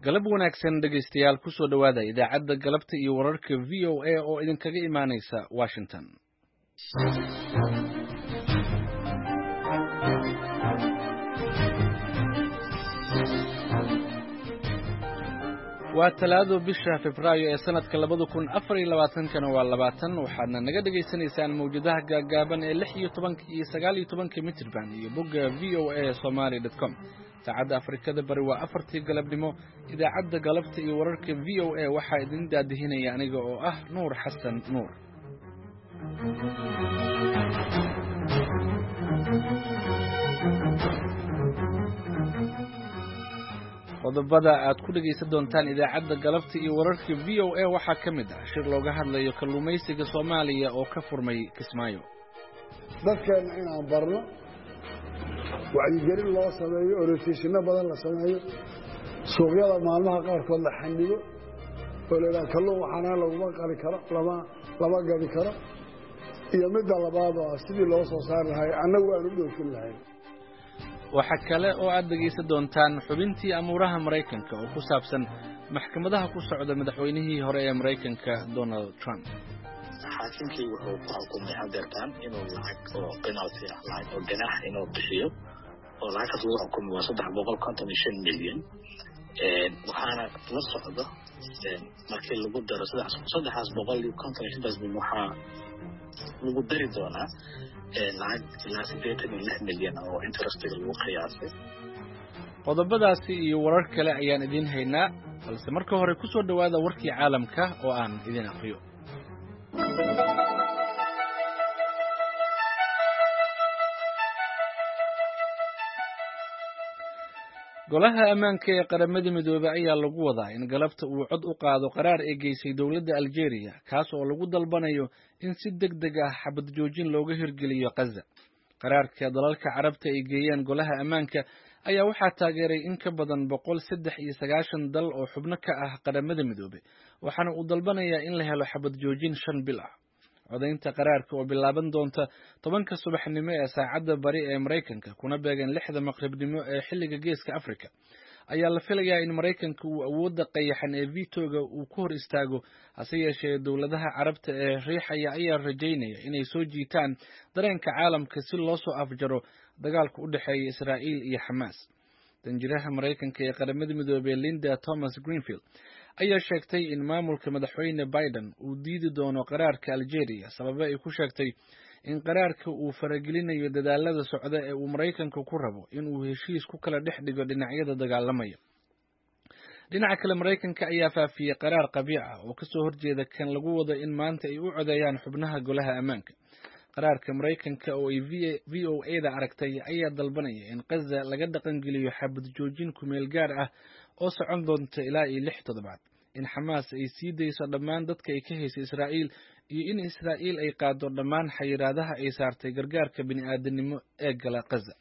galab wanaagsan dhegaystayaal ku soo dhawaada idaacadda galabta iyo wararka VOA oo idinkaga imaanaysa Washington. waa talaado bisha Febraayo ee sanadka 2024 waa 20 waxaadna naga dhageysanaysaan mawjadaha gaagaaban ee 16 iyo 19 mitirban iyo bogga voasomali.com. saacadda Afrikada bari waa 4 galabnimo. idaacadda galabta iyo wararka VOA waxaa idin daadihinaya aniga oo ah Nuur Xasan Nuur. qodobada aad ku dhageysan doontaan idaacadda galabta iyo wararka VOA waxaa ka mid ah shir looga hadlayo kalluumaysiga Soomaaliya oo ka furmay Kismaayo. dadkeena inaan barno wacyigelin loo sameeyo orientation badan la sameeyo suuqyada maalmaha qaarkood la xannibo oo la kalluun waxaana laguma qali karo lama gadi karo iyo midda labaad oo sidii loo soo saari lahaa annagu aan u dhoofin lahayn. waxa kale oo aad dhageysan doontaan xubintii amuuraha Mareykanka oo ku saabsan maxkamadaha ku socda madaxweynihii hore ee Mareykanka Donald Trump. xaakimkii wuxuu ku xukumay hadeertaan inuu lacag oo penalty ah lacag oo ganaax inuu bixiyo oo lacagtaas lagu xukumay waa 355 milyan. waxaana la socdo markii lagu daro 355 milyan waxaa lagu dari doonaa lacag ilaa 86 milyan oo interestiga lagu qiyaasay. qodobadaasi iyo warar kale ayaan idin haynaa, balse marka hore ku soo dhawaada warkii caalamka oo aan idin aqriyo. golaha ammaanka ee qaramada midoobay ayaa lagu wadaa in galabta uu cod u qaado qaraar ay geysay dowladda Algeria kaas oo lagu dalbanayo in si degdeg ah xabad joojin looga hirgeliyo Gaza. qaraarka dalalka Carabta ay geeyeen golaha ammaanka ayaa waxaa taageeray in ka badan 193 dal oo xubno ka ah qaramada midoobay waxaana uu dalbanayaa in la helo xabad joojin 5 bil ah. codaynta qaraarka oo bilaaban doonta 10 subaxnimo ee saacadda bari ee Mareykanka kuna beegan 6 maqribnimo ee xilliga geeska Afrika ayaa la filayaa in Mareykanka uu awoodda qayaxan ee veto-ga uu ku hor istaago. hase yeeshee dowladaha Carabta ee riixaya ayaa rajaynaya inay soo jiitaan dareenka caalamka si loo soo afjaro dagaalka u dhexeeya Israa'iil iyo Xamaas. danjiraha Mareykanka ee qaramada midoobay Linda Thomas-Greenfield ayaa sheegtay in maamulka madaxweyne Biden uu diidi doono qaraarka Algeria sababo ay ku sheegtay in qaraarka uu faragelinayo dadaalada socda ee uu Mareykanka ku rabo in uu heshiis ku kala dhex dhigo dhinacyada dagaalamaya. dhinaca kale Mareykanka ayaa faafiyay qaraar qabiic ah oo ka soo horjeeda kan lagu wado in maanta ay u codeeyaan xubnaha golaha ammaanka. qaraarka Mareykanka oo ay VOA-da aragtay ayaa dalbanaya in Gaza laga dhaqan geliyo xabad joojin ku meel gaar ah oo socon doonta ilaa 6 toddobaad, in Xamaas ay sii dayso dhammaan dadka ay ka haysay Israa'iil iyo in Israa'iil ay qaado dhammaan xayiraadaha ay saartay gargaarka bini'aadanimo ee gala Gaza.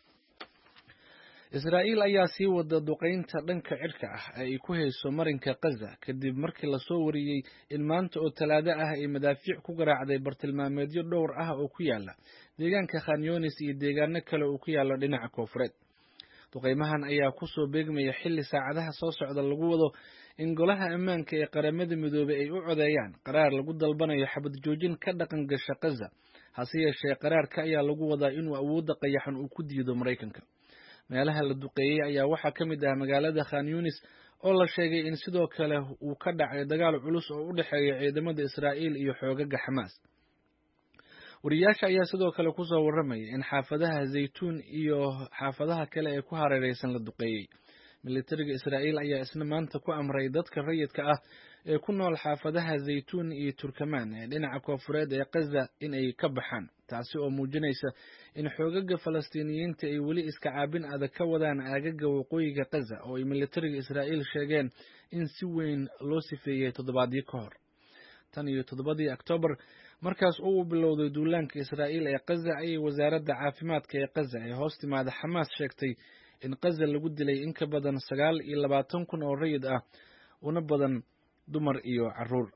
Israa'iil ayaa sii wada duqeynta dhanka cirka ah ee ay ku hayso marinka Gaza kadib markii la soo wariyay in maanta oo talaado ah ay madaafiic ku garaacday bartilmaameedyo dhowr ah oo ku yaala deegaanka Khan Younis iyo deegaano kale oo ku yaala dhinaca koonfureed. duqeymahan ayaa ku soo beegmaya xilli saacadaha soo socda lagu wado in golaha ammaanka ee qaramada midoobay ay u codeeyaan qaraar lagu dalbanayo xabad joojin ka dhaqan gasha Gaza. hase yeeshee qaraarka ayaa lagu wadaa inuu awoodda qayaxan uu ku diido Mareykanka. meelaha la duqeeyay ayaa waxaa ka mid ah magaalada Khan Younis oo la sheegay in sidoo kale uu ka dhacay dagaal culus oo u dhexeeya ciidamada Israa'iil iyo xoogaga Xamaas. wariyaasha ayaa sidoo kale ku soo warramaya in xaafadaha Zaytuun iyo xaafadaha kale ee ku hareeraysan la duqeeyay. militariga Israa'iil ayaa isna maanta ku amray dadka rayidka ah ee ku nool xaafadaha Zaytuun iyo Turkamaan ee dhinaca koonfureed ee Gaza in ay ka baxaan, taasi oo muujinaysa in xoogaga Falastiiniyiinta ay weli iska caabin adag ka wadaan aagaga waqooyiga Gaza oo ay militariga Israa'iil sheegeen in si weyn loo sifeeyay toddobaadyo ka hor. tan iyo 7 Oktoobar markaas uu bilowday duulaanka Israa'iil ee Gaza ayay wasaaradda caafimaadka ee Gaza ee hoos timaada Xamaas sheegtay in Gaza lagu dilay in ka badan 29,000 oo rayid ah una badan dumar iyo carruur.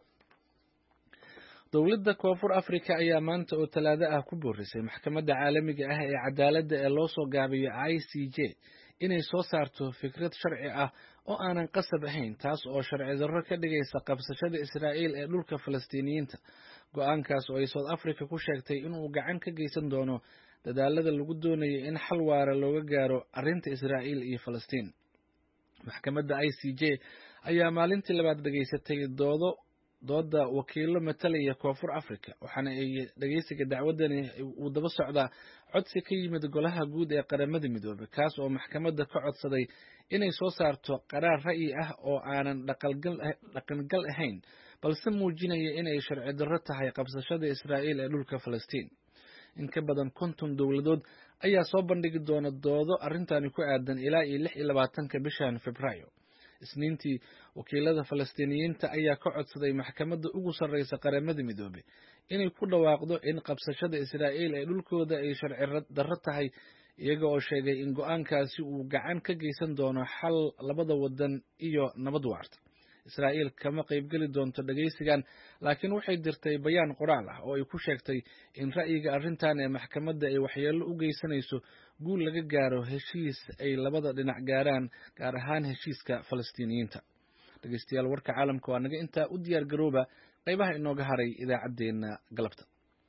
dowladda Koonfur Afrika ayaa maanta oo talaado ah ku boorisay maxkamadda caalamiga ah ee cadaaladda ee loo soo gaabiyo ICJ inay soo saarto fikrad sharci ah oo aanan qasab ahayn taas oo sharci darro ka dhigaysa qabsashada Israa'iil ee dhulka Falastiiniyiinta. Go'aankaas oo ay South Africa ku sheegtay inuu gacan ka geysan doono dadaalada lagu doonayo in xal waara looga gaaro arrinta Israa'iil iyo Falastiin. Maxkamadda ICJ ayaa maalintii labaad dhageysatay dooda wakiilo matalaya Koonfur Afrika, waxaana ay dhageysiga dacwadani uu daba socdaa codsi ka yimid Golaha Guud ee Qaramada Midoobay, kaas oo maxkamadda ka codsaday inay soo saarto qaraar ra'yi ah oo aanan dhaqangal ahayn, balse muujinaya inay sharci darro tahay qabsashada Israa'iil ee dhulka Falastiin. In ka badan 50 dowladood ayaa soo bandhigi doona doodo arrintani ku aadan ilaa 26 bishan Febraayo. Isniintii, wakiilada Falastiiniyiinta ayaa ka codsaday maxkamadda ugu sarreysa Qaramada Midoobay inay ku dhawaaqdo in qabsashada Israa'iil ee dhulkooda ay sharci darro tahay, iyaga oo sheegay in go'aankaasi uu gacan ka geysan doono xal labada wadan iyo nabad waarta. Israa'iil kama qaybgeli doonto dhageysigan, laakiin waxay dirtay bayaan qoraal ah oo ay ku sheegtay in ra'yiga arrintan ee maxkamadda ay waxyeello u geysanayso guul laga gaaro heshiis ay labada dhinac gaaraan, gaar ahaan heshiiska Falastiiniyiinta. Dhageystayaal, warka caalamka waa naga intaa. U diyaar garooba qaybaha inooga haray idaacaddeenna galabta.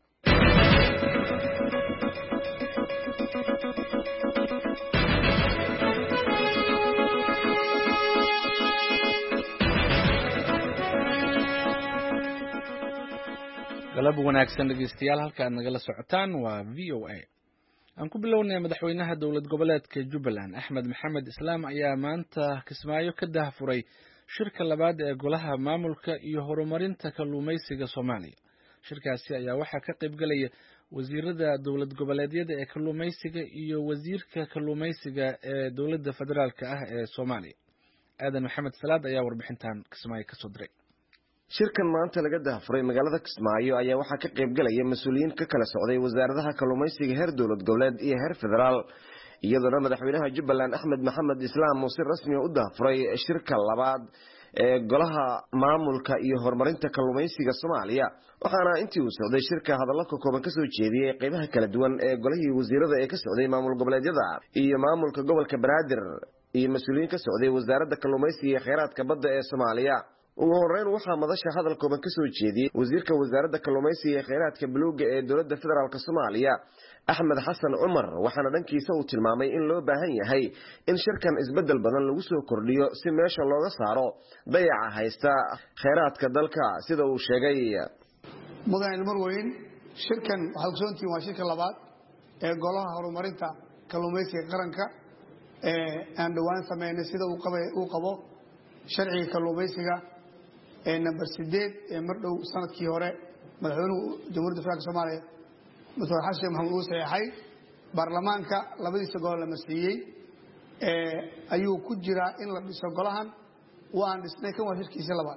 galab wanaagsan dhegeystayaal, halka aad nagala socotaan waa VOA. aan ku bilownay madaxweynaha dowlad goboleedka Jubbaland Axmed Maxamed Islaam ayaa maanta Kismaayo ka daahfuray shirka labaad ee golaha maamulka iyo horumarinta kalluumaysiga Soomaaliya. Shirkaasi ayaa waxaa ka qayb galaya wasiirada dowlad goboleedyada ee kalluumaysiga iyo wasiirka kalluumaysiga ee dowladda federaalka ah ee Soomaaliya. Aadan Maxamed Salaad ayaa warbixintan Kismaayo ka soo diray. shirkan maanta laga daahfuray magaalada Kismaayo ayaa waxaa ka qayb galaya mas'uuliyiin ka kala socday wasaaradaha kalluumaysiga heer dowlad goboleed iyo heer federaal, iyadoo madaxweynaha Jubbaland Axmed Maxamed Islaam uu si rasmi ah u daahfuray shirka labaad ee golaha maamulka iyo horumarinta kalluumaysiga Soomaaliya. waxaana intii uu socday shirka hadallo ka kooban ka soo jeediyay qaybaha kala duwan ee golihii wasiirada ee ka socday maamul goboleedyada iyo maamulka gobolka Banaadir iyo mas'uuliyiin ka socday wasaaradda kalluumaysiga iyo kheyraadka badda ee Soomaaliya. ugu horeyn waxaa madasha hadal kooban ka soo jeediyay wasiirka wasaaradda kalluumaysiga ee kheyraadka buluuga ee dowladda federaalka Soomaaliya Axmed Xasan Cumar, waxaana dhankiisa uu tilmaamay in loo baahan yahay in shirkan isbedel badan lagu soo kordhiyo si meesha looga saaro dayaca haysta kheyraadka dalka, sida uu sheegay. mudane marweyn, shirkan waxa uu soontii waa shirka labaad ee golaha horumarinta kalluumaysiga qaranka ee aan dhawaan sameynay sida uu qabo sharciga kalluumaysiga ee number 8 ee mardhow sanadkii hore madaxweynuhu jamhuuriyadda federaalka Soomaaliya Mr. Xasan Maxamed uu saxay baarlamaanka labadiisa gol la mas'uuliyay ayuu ku jira in la dhiso golahan waan dhisnay kan waa shirkiisa labaad.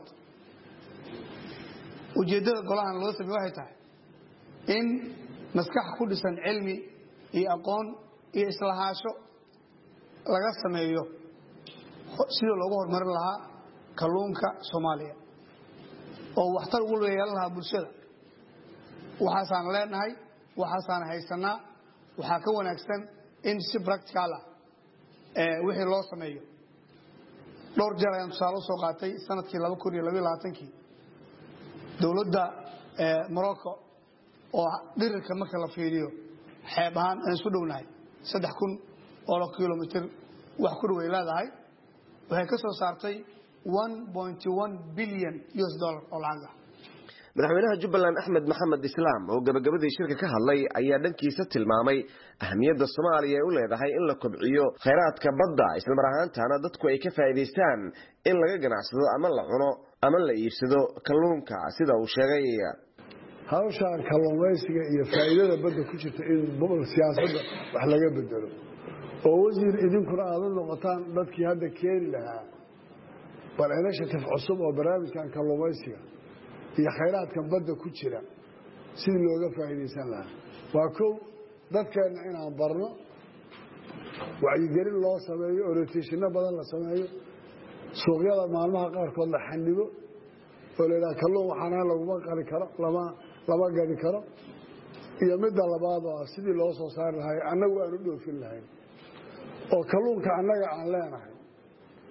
ujeedada golahan loo sameeyay waxay tahay in maskax ku dhisan cilmi iyo aqoon iyo islahaasho laga sameeyo sida loogu horumarin lahaa kalluunka Soomaaliya oo waxtar ugu leeyahay lahaa bulshada. waxaan leenahay waxaan haysanaa waxa ka wanaagsan in si practical ah wixii loo sameeyo. dhowr jeer ayaan tusaale soo qaatay sanadkii 2022 dowladda Morocco oo dhirirka marka la fiiriyo xeeb ahaan aan isku dhownahay 3,000 oo kiiloomitir wax ku dhow leedahay, waxay ka soo saartay $1.1 billion oo lacag ah. madaxweynaha Jubbaland Axmed Maxamed Islaam oo gabagabadii shirka ka hadlay ayaa dhankiisa tilmaamay ahmiyadda Soomaaliya u leedahay in la kobciyo kheyraadka badda, isla mar ahaantaana dadku ay ka faa'iideystaan in laga ganacsado ama la cuno ama la iibsado kalluunka, sida uu sheegay. hawsha kalluumaysiga iyo faa'iidada badda ku jirta in siyaasadda wax laga bedelo oo wasiir idinkuna aad noqotaan dadkii hadda keeni lahaa bal initiative cusub oo barnaamijkan kalluumaysiga iyo kheyraadka badda ku jira sidii looga faa'iideysan lahaa. waa kow dadkeena inaan barno, wacyigelin loo sameeyo, orientationno badan la sameeyo, suuqyada maalmaha qaarkood la xanibo oo la yidhaha kalluun waxaana laguma qali karo, lama gadi karo. iyo midda labaad oo sidii loo soo saari lahay annagu aan u dhoofin lahayn oo kalluunka annaga aan leenahay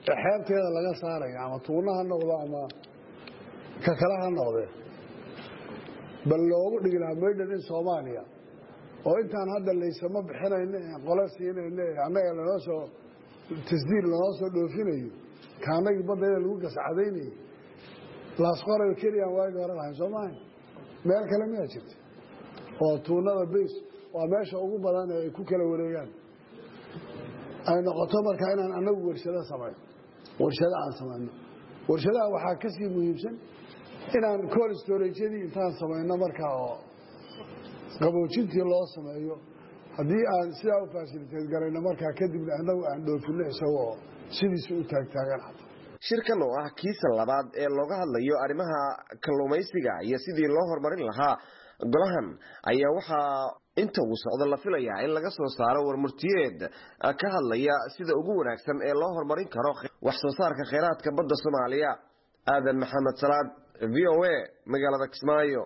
xeebteeda laga saaraya ama tuuna ha noqdo ama ka kale ha noqdee bal loogu dhigi lahaa maydhan in Soomaaliya oo intaan hadda laysama bixinayno qolo siinayno annaga lanoo soo tasdiir lanoo soo dhoofinayo kaanagii baddeeda lagu gascadaynayo laasqoray keliya waagi hore lahayn Soomaaliya meel kale miyaa jirta oo tuunada bees waa meesha ugu badan ee ay ku kala wareegaan ay noqoto markaa inaan annagu warshado samayno warshado aan samayno warshadaha waxaa ka sii muhiimsan inaan cold storage-yadii intaan samayno markaa oo qaboojintii loo sameeyo haddii aan sidaa u facilitate garayno markaa kadibna annagu aan dhoofino isagoo sidiisa u taagtaagan xataa shirkan oo ah kiisa labaad ee looga hadlayo arrimaha kalluumaysiga iyo sidii loo horumarin lahaa golahan ayaa waxaa inta uu socdo la filayaa in laga soo saaro warmurtiyeed ka hadlaya sida ugu wanaagsan ee loo horumarin karo wax soo saarka kheyraadka badda Soomaaliya. Aadan Maxamed Salaad, VOA, magaalada Kismaayo.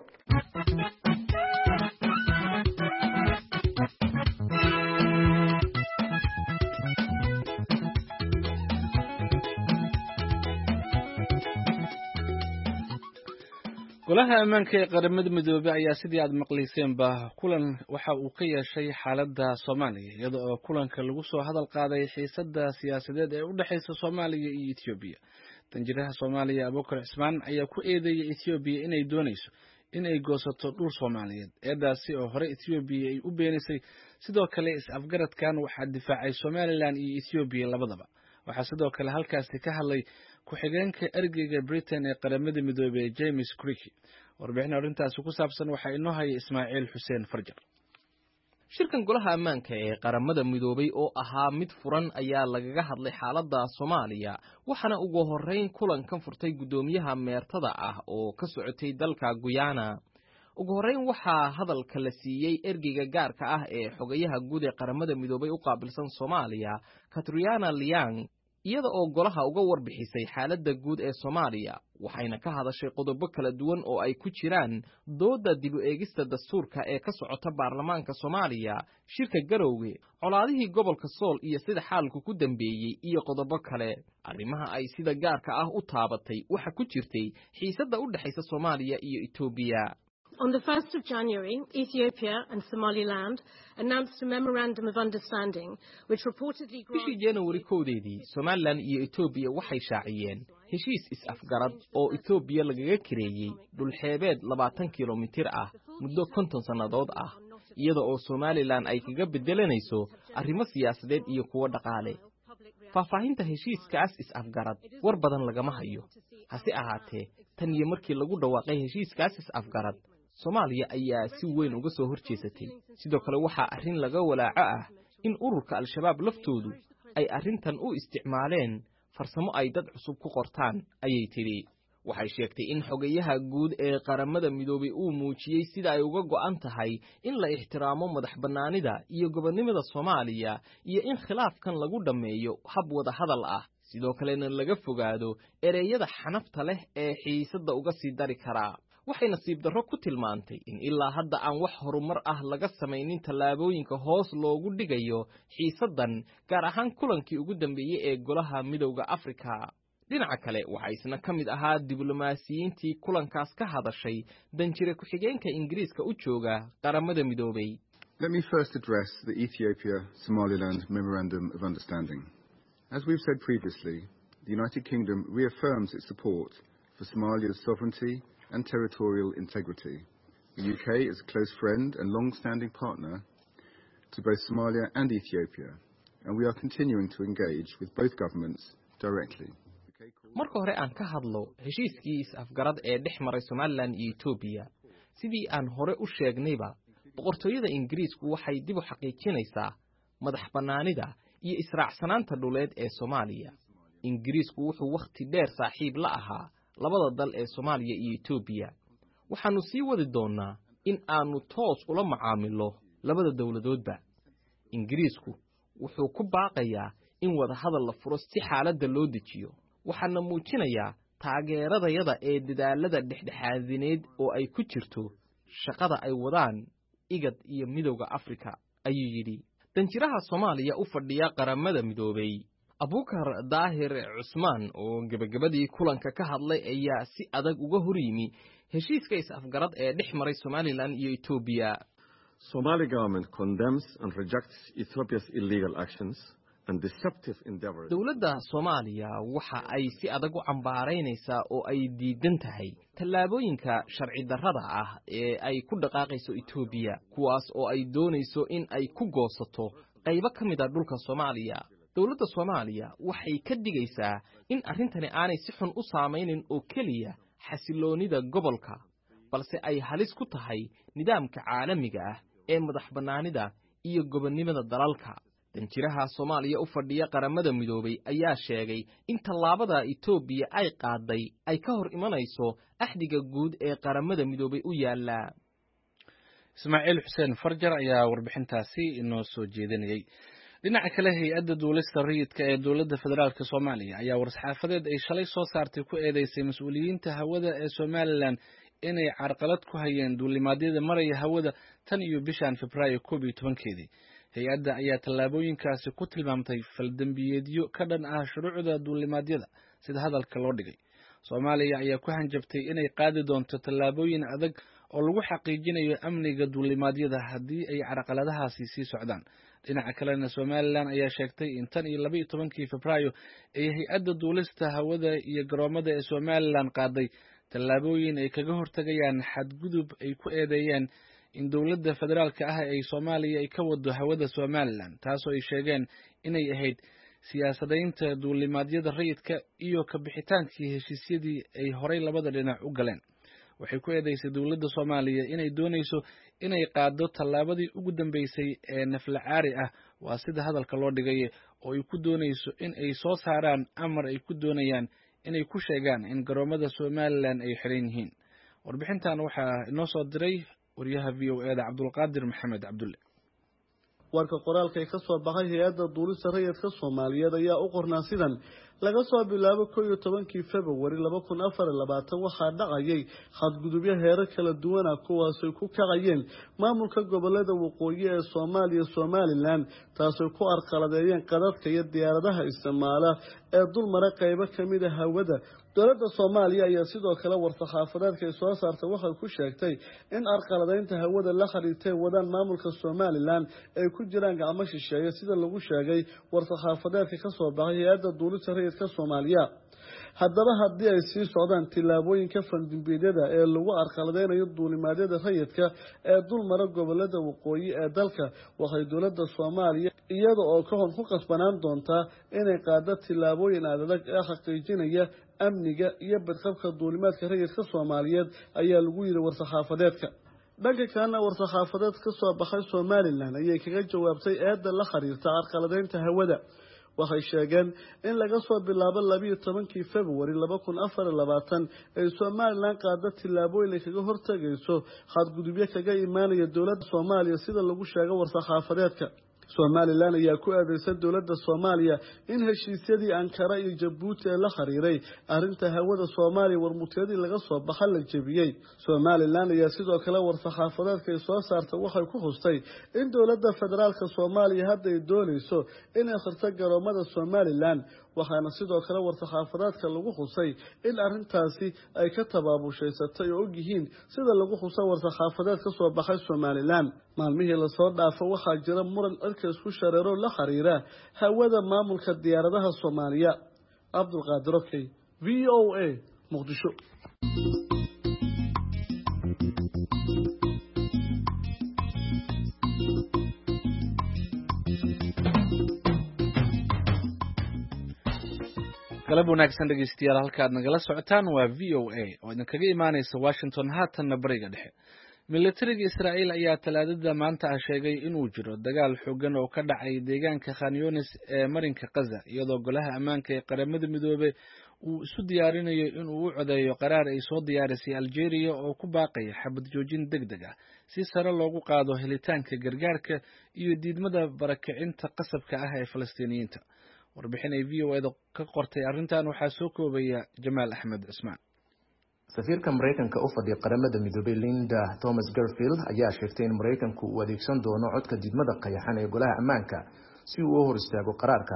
golaha ammaanka ee qaramada midoobay ayaa sidii aad maqlayseenba kulan waxa uu ka yeeshay xaaladda Soomaaliya iyada oo kulanka lagu soo hadal qaaday xiisadda siyaasadeed ee u dhaxaysa Soomaaliya iyo Itoobiya. Tanjiraha Soomaaliya Abubakar Cismaan ayaa ku eedeeyay Itoobiya inay doonayso in ay goosato dhul Soomaaliyeed eedaasi oo hore Itoobiya ay u beenisay. Sidoo kale is-afgaradkan waxaa difaacay Somaliland iyo Itoobiya labadaba. waxaa sidoo kale halkaasi ka hadlay ku-xigeenka ergeyga Britain ee qaramada midoobay James Creek. warbixin arrintaasi ku saabsan waxaa inoo haya Ismaaciil Xuseen Farjar. shirkan golaha ammaanka ee qaramada midoobay oo ahaa mid furan ayaa lagaga hadlay xaaladda Soomaaliya waxaana ugu horeyn kulankan furtay gudoomiyaha meertada ah oo ka socotay dalka Guyana. ugu horeyn waxaa hadalka la siiyay ergeyga gaarka ah ee xogayaha guud ee qaramada midoobay u qaabilsan Soomaaliya Katriana Liang iyada oo golaha uga warbixisay xaaladda guud ee Soomaaliya waxayna ka hadashay qodobo kala duwan oo ay ku jiraan dooda dib u eegista dastuurka ee ka socota baarlamaanka Soomaaliya, shirka Garowge, colaadihii gobolka Sool iyo sida xaalku ku dambeeyay iyo qodobo kale. arrimaha ay sida gaarka ah u taabatay waxa ku jirtay xiisadda u dhaxaysa Soomaaliya iyo Itoobiya. On the 1st of January, Ethiopia and Somaliland announced a memorandum of understanding which reportedly bishii January koodeedii Somaliland iyo Ethiopia waxay shaaciyeen heshiis is-afgarad oo Ethiopia lagaga kireeyay dhul xeebeed 20 kilomitir ah muddo 50 sannadood ah iyada oo Somaliland ay kaga bedelanayso arrimo siyaasadeed iyo kuwo dhaqaale. faahfaahinta heshiiskaas is-afgarad war badan lagama hayo. hase ahaatee tan iyo markii lagu dhawaaqay heshiiskaas is-afgarad Soomaaliya ayaa si weyn uga soo horjeesatay. sidoo kale waxaa arrin laga walaaco ah in ururka Al-Shabaab laftoodu ay arrintan u isticmaaleen farsamo ay dad cusub ku qortaan ayay tiri. waxay sheegtay in xogayaha guud ee qaramada midoobay uu muujiyay sida ay uga go'an tahay in la ixtiraamo madaxbannaanida iyo gobonnimada Soomaaliya iyo in khilaafkan lagu dhameeyo hab wada hadal ah. sidoo kalena laga fogaado ereyada xanafta leh ee xiisadda uga sii dari kara. waxay nasiib darro ku tilmaantay in ilaa hadda aan wax horumar ah laga samaynin tallaabooyinka hoos loogu dhigayo xiisaddan gaar ahaan kulankii ugu dambeeyay ee golaha midowga Afrika. dhinaca kale waxaa isna ka mid ahaa diblomaasiyiintii kulankaas ka hadashay danjire ku-xigeenka Ingiriiska u jooga qaramada midoobay. Let me first address the Ethiopia-Somaliland Memorandum of Understanding. As we've said previously, the United Kingdom reaffirms its support for Somalia's sovereignty and territorial integrity. The UK is a close friend and long-standing partner to both Somalia and Ethiopia, and we are continuing to engage with both governments directly. marka hore aan ka hadlo heshiiskii is-afgarad ee dhex maray Somaliland iyo Ethiopia. sidii aan hore u sheegnayba boqortooyada Ingiriisku waxay dib u xaqiijinaysaa madaxbannaanida iyo israacsanaanta dhuleed ee Soomaaliya. Ingiriisku wuxuu waqti dheer saaxiib la ahaa labada dal ee Soomaaliya iyo Ethiopia. waxaanu sii wadi doonaa in aanu toos ula macaamilo labada dawladoodba. Ingiriisku wuxuu ku baaqayaa in wada hadal la furo si xaaladda loo dejiyo. waxaana muujinayaa taageeradayada ee dadaalada dhexdhexaadineed oo ay ku jirto shaqada ay wadaan IGAD iyo midowga Afrika ayuu yidhi. danjiraha Soomaaliya u fadhiya qaramada midoobay Abukar Daahir Cusmaan oo gabagabadii kulanka ka hadlay ayaa si adag uga hor yimi heshiiska is-afgarad ee dhex maray Somaliland iyo Ethiopia. Somali government condemns and rejects Ethiopia's illegal actions and deceptive endeavors. Dowladda Soomaaliya waxa ay si adag u cambaaraynaysaa oo ay diidan tahay tallaabooyinka sharci darrada ah ee ay ku dhaqaaqayso Ethiopia, kuwaas oo ay doonayso in ay ku goosato qaybo ka mid ah dhulka Soomaaliya. Dowladda Soomaaliya waxay ka digaysaa in arrintani aanay si xun u saameynin oo keliya xasiloonida gobolka, balse ay halis ku tahay nidaamka caalamiga ah ee madaxbannaanida iyo gobonnimada dalalka. Danjiraha Soomaaliya u fadhiya qaramada midoobay ayaa sheegay in tallaabada Ethiopia ay qaaday ay ka hor imanayso axdiga guud ee qaramada midoobay u yaala. Ismaaciil Xuseen Farjar ayaa warbixintaasi inoo soo jeedinayay. dhinaca kale hay-adda duulista rayidka ee dowladda federaalka Soomaaliya ayaa war-saxaafadeed ay shalay soo saartay ku eedeysay mas'uuliyiinta hawada ee Somaliland inay carqalad ku hayeen duulimaadyada maraya hawada tan iyo bishan Febraayo 11keedii. hay-adda ayaa tallaabooyinkaasi ku tilmaamtay faldambiyeedyo ka dhan ah shuruucda duulimaadyada sida hadalka loo dhigay. Soomaaliya ayaa ku hanjabtay inay qaadi doonto tallaabooyin adag oo lagu xaqiijinayo amniga duulimaadyada haddii ay carqaladahaasi sii socdaan. dhinaca kalena Somaliland ayaa sheegtay in tan iyo 12kii Febraayo ay hay-adda duulista hawada iyo garoomada ee Somaliland qaaday tallaabooyin ay kaga hortagayaan xadgudub ay ku eedeeyeen in dowladda federaalka ah ay Soomaaliya ay ka wado hawada Somaliland, taasoo ay sheegeen inay ahayd siyaasadaynta duulimaadyada rayidka iyo ka bixitaankii heshiisyadii ay horay labada dhinac u galeen. waxay ku eedeysay dowladda Soomaaliya inay doonayso inay qaado tallaabadii ugu dambeysay ee naflacaari ah, waa sida hadalka loo dhigay, oo ay ku doonayso in ay soo saaraan amar ay ku doonayaan inay ku sheegaan in garoomada Somaliland ay xiran yihiin. warbixintan waxaa inoo soo diray wariyaha VOA-da Cabdulqaadir Maxamed Cabdulle. warka qoraalka ka soo baxay hay'adda duulista rayidka Soomaaliyeed ayaa u qornaa sidan: laga soo bilaabo 11kii February 2024 waxaa dhacayay xadgudubyo heerar kala duwan ah kuwaas oo ku kacayeen maamulka gobolada waqooyi ee Soomaaliya Somaliland, taasoo ku arqaladeeyeen qadadka iyo diyaaradaha isticmaala ee dulmara qaybo kamid ah hawada. dowladda Soomaaliya ayaa sidoo kale war-saxaafadeedka soo saartay waxay ku sheegtay in arqaladeynta hawada la xiriirtay wadaan maamulka Somaliland ay ku jiraan gacmo shisheeye sida lagu sheegay war-saxaafadeedka ka soo baxay hay'adda duulista rayidka Soomaaliya. haddaba haddii ay sii socdaan tillaabooyinka fandimbiidyada ee lagu arqaladeynayo duulimaadyada rayidka ee dulmara gobolada waqooyi ee dalka, waxay dowladda Soomaaliya iyada oo ka hor ku qasbanaan doontaa inay qaado tillaabooyin adag ee xaqiijinaya amniga iyo badqabka duulimaadka rayidka Soomaaliyeed ayaa lagu yiri war-saxaafadeedka. dhanka kalena war-saxaafadeed ka soo baxay Somaliland ayay kaga jawaabtay eedda la xiriirta arqaladeynta hawada. waxay sheegeen in laga soo bilaabo 12kii February 2024 ay Somaliland qaado tillaabooyin ay kaga hortagayso xadgudubyo kaga imaanaya dowladda Soomaaliya sida lagu sheegay war-saxaafadeedka. Somaliland ayaa ku eedeysay dowladda Soomaaliya in heshiisyadii Ankara iyo Djibouti ee la xiriiray arrinta hawada Soomaaliya warmutiyadii laga soo baxay la jebiyay. Somaliland ayaa sidoo kale war-saxaafadeedka soo saartay waxay ku xustay in dowladda federaalka Soomaaliya hadda ay doonayso inay xirto garoomada Somaliland, waxaana sidoo kale war-saxaafadeedka lagu xusay in arrintaasi ay ka tabaabushaysato oo og yihiin sida lagu xusay war-saxaafadeed ka soo baxay Somaliland. maalmihii la soo dhaafay waxaa jira muran cirka isku shareero la xiriira hawada maamulka diyaaradaha Soomaaliya. Cabdulqaadir Okey, VOA, Muqdisho. galab wanaagsan dhegeystayaal, halkaad nagala socotaan waa VOA oo idinkaga imaaneysa Washington. haatanna bariga dhexe, militariga Israa'iil ayaa talaadada maanta sheegay inuu jiro dagaal xooggan oo ka dhacay deegaanka Khan Younis ee marinka Gaza, iyadoo golaha ammaanka ee qaramada midoobay uu isu diyaarinayo inuu u codeeyo qaraar ay soo diyaarisay Algeria oo ku baaqaya xabad joojin degdeg ah si sare loogu qaado helitaanka gargaarka iyo diidmada barakicinta qasabka ah ee Falastiiniyiinta. warbixin ay VOA-da ka qortay arrintan waxaa soo koobaya Jamaal Axmed Cismaan. safiirka Mareykanka u fadhiya qaramada midoobay Linda Thomas Greenfield ayaa sheegtay in Mareykanku uu adeegsan doono codka diidmada qayaxan ee golaha ammaanka si uu u hor istaago qaraarka,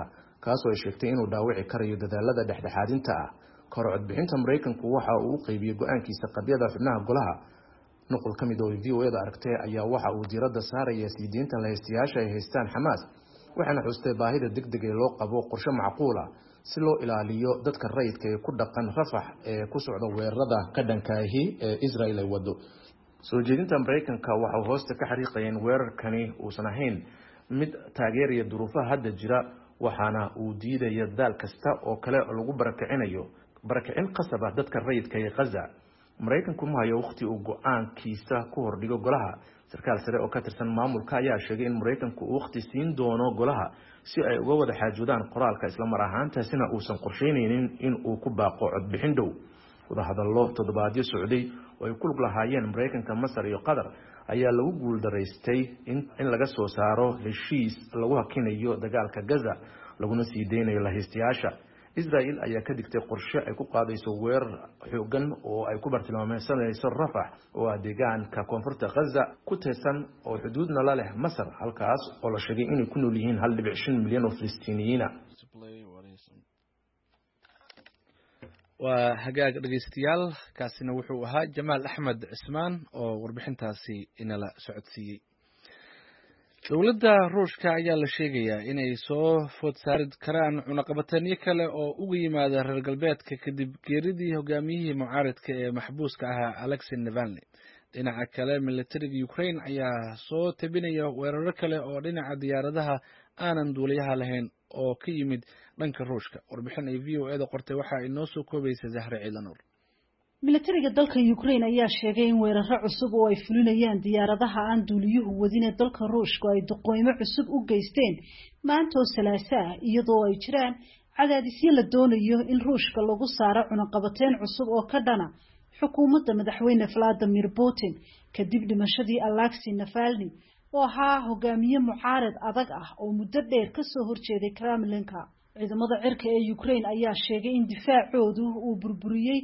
kaasoo ay sheegtay inuu dhaawici karayo dadaalada dhexdhexaadinta ah. Kor codbixinta Mareykanku waxa uu u qaybiyay go'aankiisa qadiyada xubnaha golaha. Nuqul ka mid ah oo VOA-da aragtay ayaa waxa uu diiradda saaraya siideynta lahaystayaasha ay haystaan Xamaas, waxaana xustay baahida degdeg ee loo qabo qorshe macquul ah si loo ilaaliyo dadka rayidka ee ku dhaqan Rafax ee ku socda weerarada ka dhanka ah ee Israel ay wado. Soo jeedinta Mareykanka waxa uu hoosta ka xariiqayeen weerarkani uusan ahayn mid taageeraya duruufaha hadda jira, waxaana uu diidaya dadaal kasta oo kale lagu barakicin qasab ah dadka rayidka ee Gaza. Mareykanku ma hayo waqti uu go'aankiisa ku hordhigo golaha. Sarkaal sare oo ka tirsan maamulka ayaa sheegay in Mareykanku uu waqti siin doono golaha si ay uga wada xaajoodaan qoraalka isla mar ahaantaasina uusan qorsheynaynin in uu ku baaqo codbixin dhow. Wadahadallo toddobaadyo socday oo ay ku lug lahaayeen Mareykanka, Masar iyo Qatar ayaa lagu guuldaraystay in laga soo saaro heshiis lagu hakinayo dagaalka Gaza laguna sii deynayo lahaystayaasha. Israel ayaa ka digtay qorshe ay ku qaadayso weerar xoogan oo ay ku bartilmaameedsanayso Rafax oo ah deegaanka koonfurta Gaza ku teesan oo xuduudna la leh Masar, halkaas oo la sheegay inay ku nool yihiin 1.5 milyan oo Filistiiniyiin ah. waa hagaag dhageystayaal, kaasina wuxuu ahaa Jamaal Axmed Cismaan oo warbixintaasi inala socodsiiyey. Dowladda Ruushka ayaa la sheegayaa inay soo food saari karaan cunaqabateynyo kale oo uga yimaada reer galbeedka kadib geeridii hogaamiyihii mucaaradka ee maxbuuska ahaa Alexei Navalny. Dhinaca kale, militariga Ukraine ayaa soo tabinaya weeraro kale oo dhinaca diyaaradaha aanan duuliyaha lahayn oo ka yimid dhanka Ruushka. Warbixin ay VOA-da qortay waxa ay noo soo koobaysaa Zahra Ciidanur. militariga dalka Ukraine ayaa sheegay in weeraro cusub oo ay fulinayaan diyaaradaha aan duuliyuhu wadin ee dalka Ruushka ay duqeymo cusub u geysteen maanta oo Salaaso ah, iyadoo ay jiraan cadaadisyo la doonayo in Ruushka lagu saaro cunaqabateyn cusub oo ka dhana xukuumadda madaxweyne Vladimir Putin kadib dhimashadii Alexei Navalny oo ahaa hogaamiye mucaarad adag ah oo muddo dheer ka soo horjeeday Kremlinka. ciidamada cirka ee Ukraine ayaa sheegay in difaacoodu uu burburiyay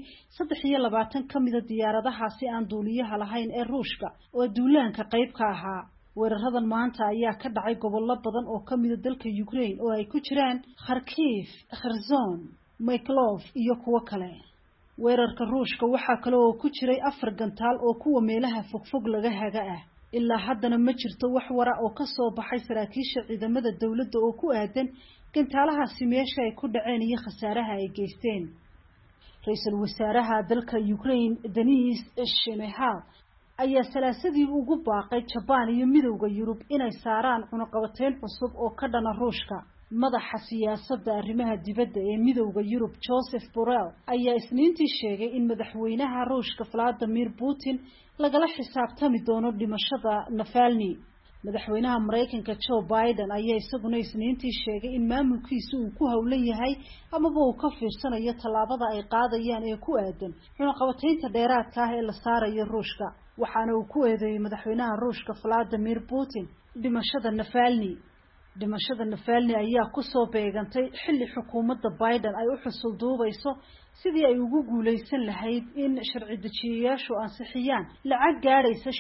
23 ka mid ah diyaaradahaasi aan duuliyaha lahayn ee Ruushka oo duulaanka qayb ka ahaa. weeraradan maanta ayaa ka dhacay gobollo badan oo ka mid ah dalka Ukraine oo ay ku jiraan Kharkiv, Kherson, Mykolaiv iyo kuwo kale. weerarka Ruushka waxaa kale oo ku jiray 4 gantaal oo kuwa meelaha fogfog laga haga ah. ilaa haddana ma jirto wax wara oo ka soo baxay saraakiisha ciidamada dawladda oo ku aadan gantaalahaasi meesha ay ku dhaceen iyo khasaaraha ay geysteen. Ra'iisul Wasaaraha dalka Ukraine Denis Shmyhal ayaa Salaasadii ugu baaqay Japan iyo Midowga Yurub inay saaraan cunaqabateyn cusub oo ka dhana Ruushka. madaxa siyaasadda arrimaha dibadda ee Midowga Yurub Joseph Borrell ayaa Isniintii sheegay in madaxweynaha Ruushka Vladimir Putin lagala xisaabtami doono dhimashada Navalny. madaxweynaha Mareykanka Joe Biden ayaa isaguna Isniintii sheegay in maamulkiisu uu ku howlan yahay amaba uu ka fiirsanayo tallaabada ay qaadayaan ee ku aadan cunaqabateynta dheeraadka ah ee la saarayo Ruushka, waxaana uu ku eedeeyay madaxweynaha Ruushka Vladimir Putin dhimashada Navalny. dhimashada Navalny ayaa ku soo beegantay xilli xukuumadda Biden ay u xusul duubayso sidii ay ugu guuleysan lahayd in sharci dejiyayaashu ansixiyaan lacag gaaraysa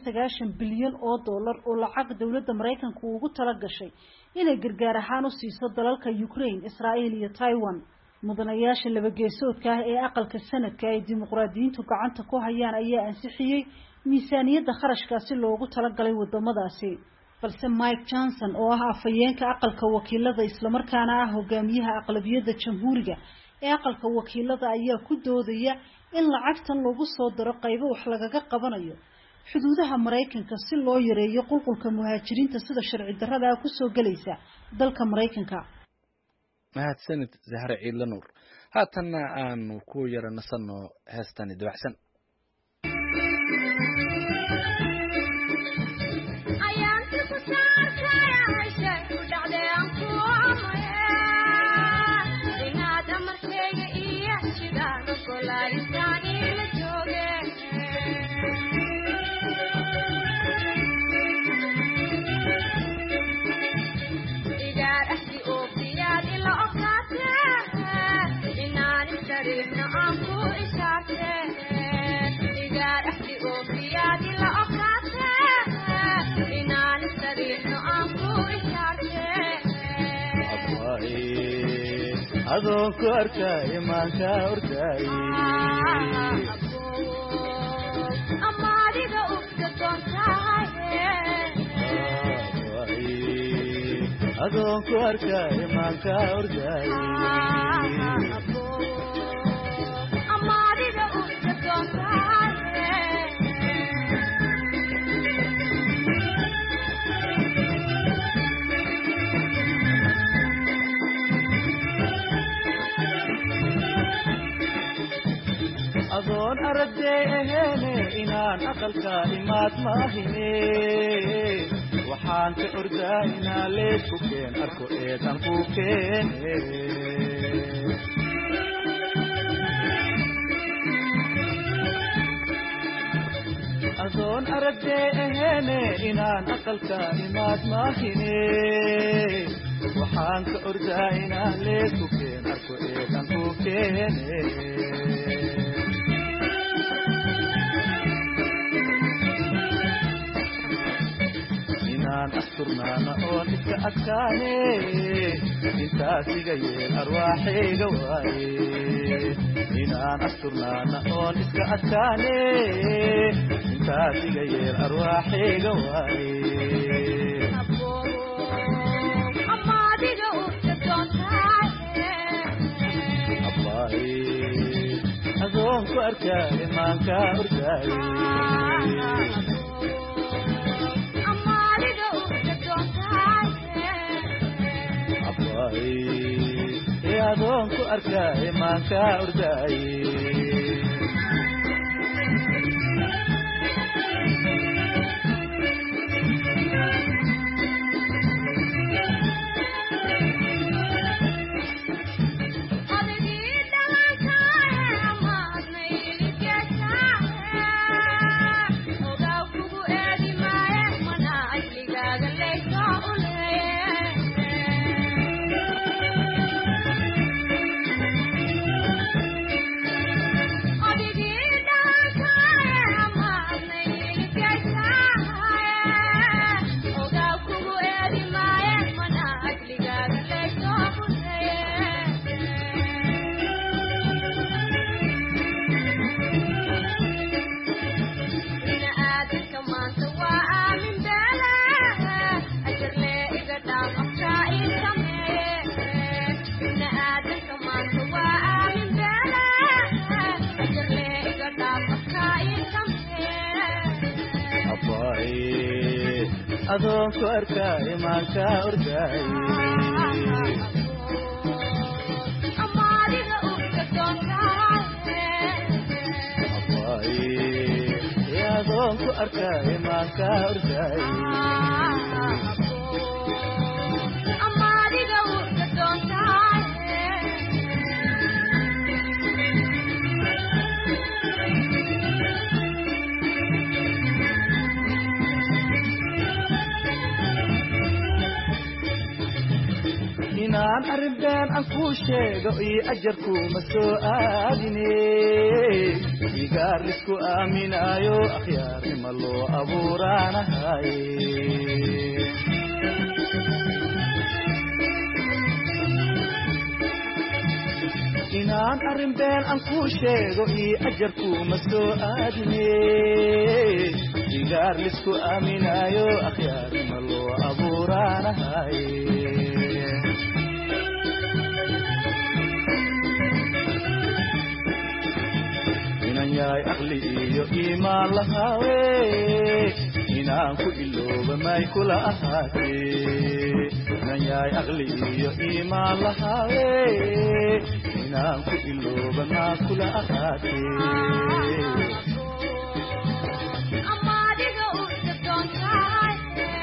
95 bilyan oo dollar oo lacag dawladda Mareykanka ugu tala gashay inay gargaar ahaan u siiso dalalka Ukraine, Israel iyo Taiwan. mudanayaasha laba geesoodka ah ee aqalka sanadka ay dimuqraadiyiintu gacanta ku hayaan ayaa ansixiyay miisaaniyadda kharashkaasi loogu tala galay wadamadaasi. balse Mike Johnson oo ah afhayeenka aqalka wakiilada isla markaana ah hogaamiyaha aqlabiyadda jamhuuriga ee aqalka wakiilada ayaa ku doodaya in lacagtan lagu soo daro qaybo wax lagaga qabanayo xuduudaha Mareykanka si loo yareeyo qulqulka muhaajiriinta sida sharci darrada ah ku soo galaysa dalka Mareykanka. mahadsanid Zahra Ciidanur. haatanna aanu ku yaranasano heestani dabacsan. I'm adoonku arkay maanka orday amaadiga ufka doontahay adoonku arkay maanka orday amaadiga ufka doontahay adoon aragday aheene inaan aqalka imaad maahine waxaan ka ordaa inaan leesku keen arko eedan ku keene adoon aragday aheene inaan aqalka imaad maahine waxaan ka ordaa inaan leesku keen arko eedan ku keene asturnaana oon iska adkaane intaas iga yeel arwaaxayga waaye inaan asturnaana oon iska adkaane intaas iga yeel arwaaxayga waaye amaadiga ufka doontahay abbaaye adoonku arkaaye maanka ordaaye adoonku arkay maanka orday adoonku arkay maanka orday amaadiga ufka doontahay adoonku arkay maanka orday amaadiga ufka doontahay inaan arrintan aan kuu sheego iyo ajarkuma soo aadine igaar lisku aaminaayo akhyaarnima loo abuuraanahay inaan arrintan aan kuu sheego iyo ajarkuma soo aadine igaar lisku aaminaayo akhyaarnima loo abuuraanahay yaay aqli iyo iimaan lahaawe inaan ku ilooba may kula ahaatee inan yaay aqli iyo iimaan lahaawe inaan ku ilooba maa kula ahaatee amaadiga ufka doontahay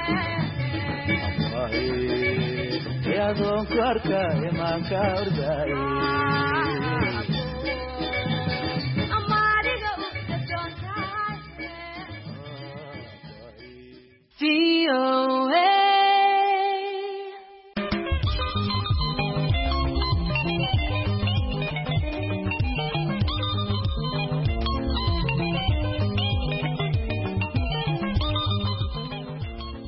adoonku arkay maanka orday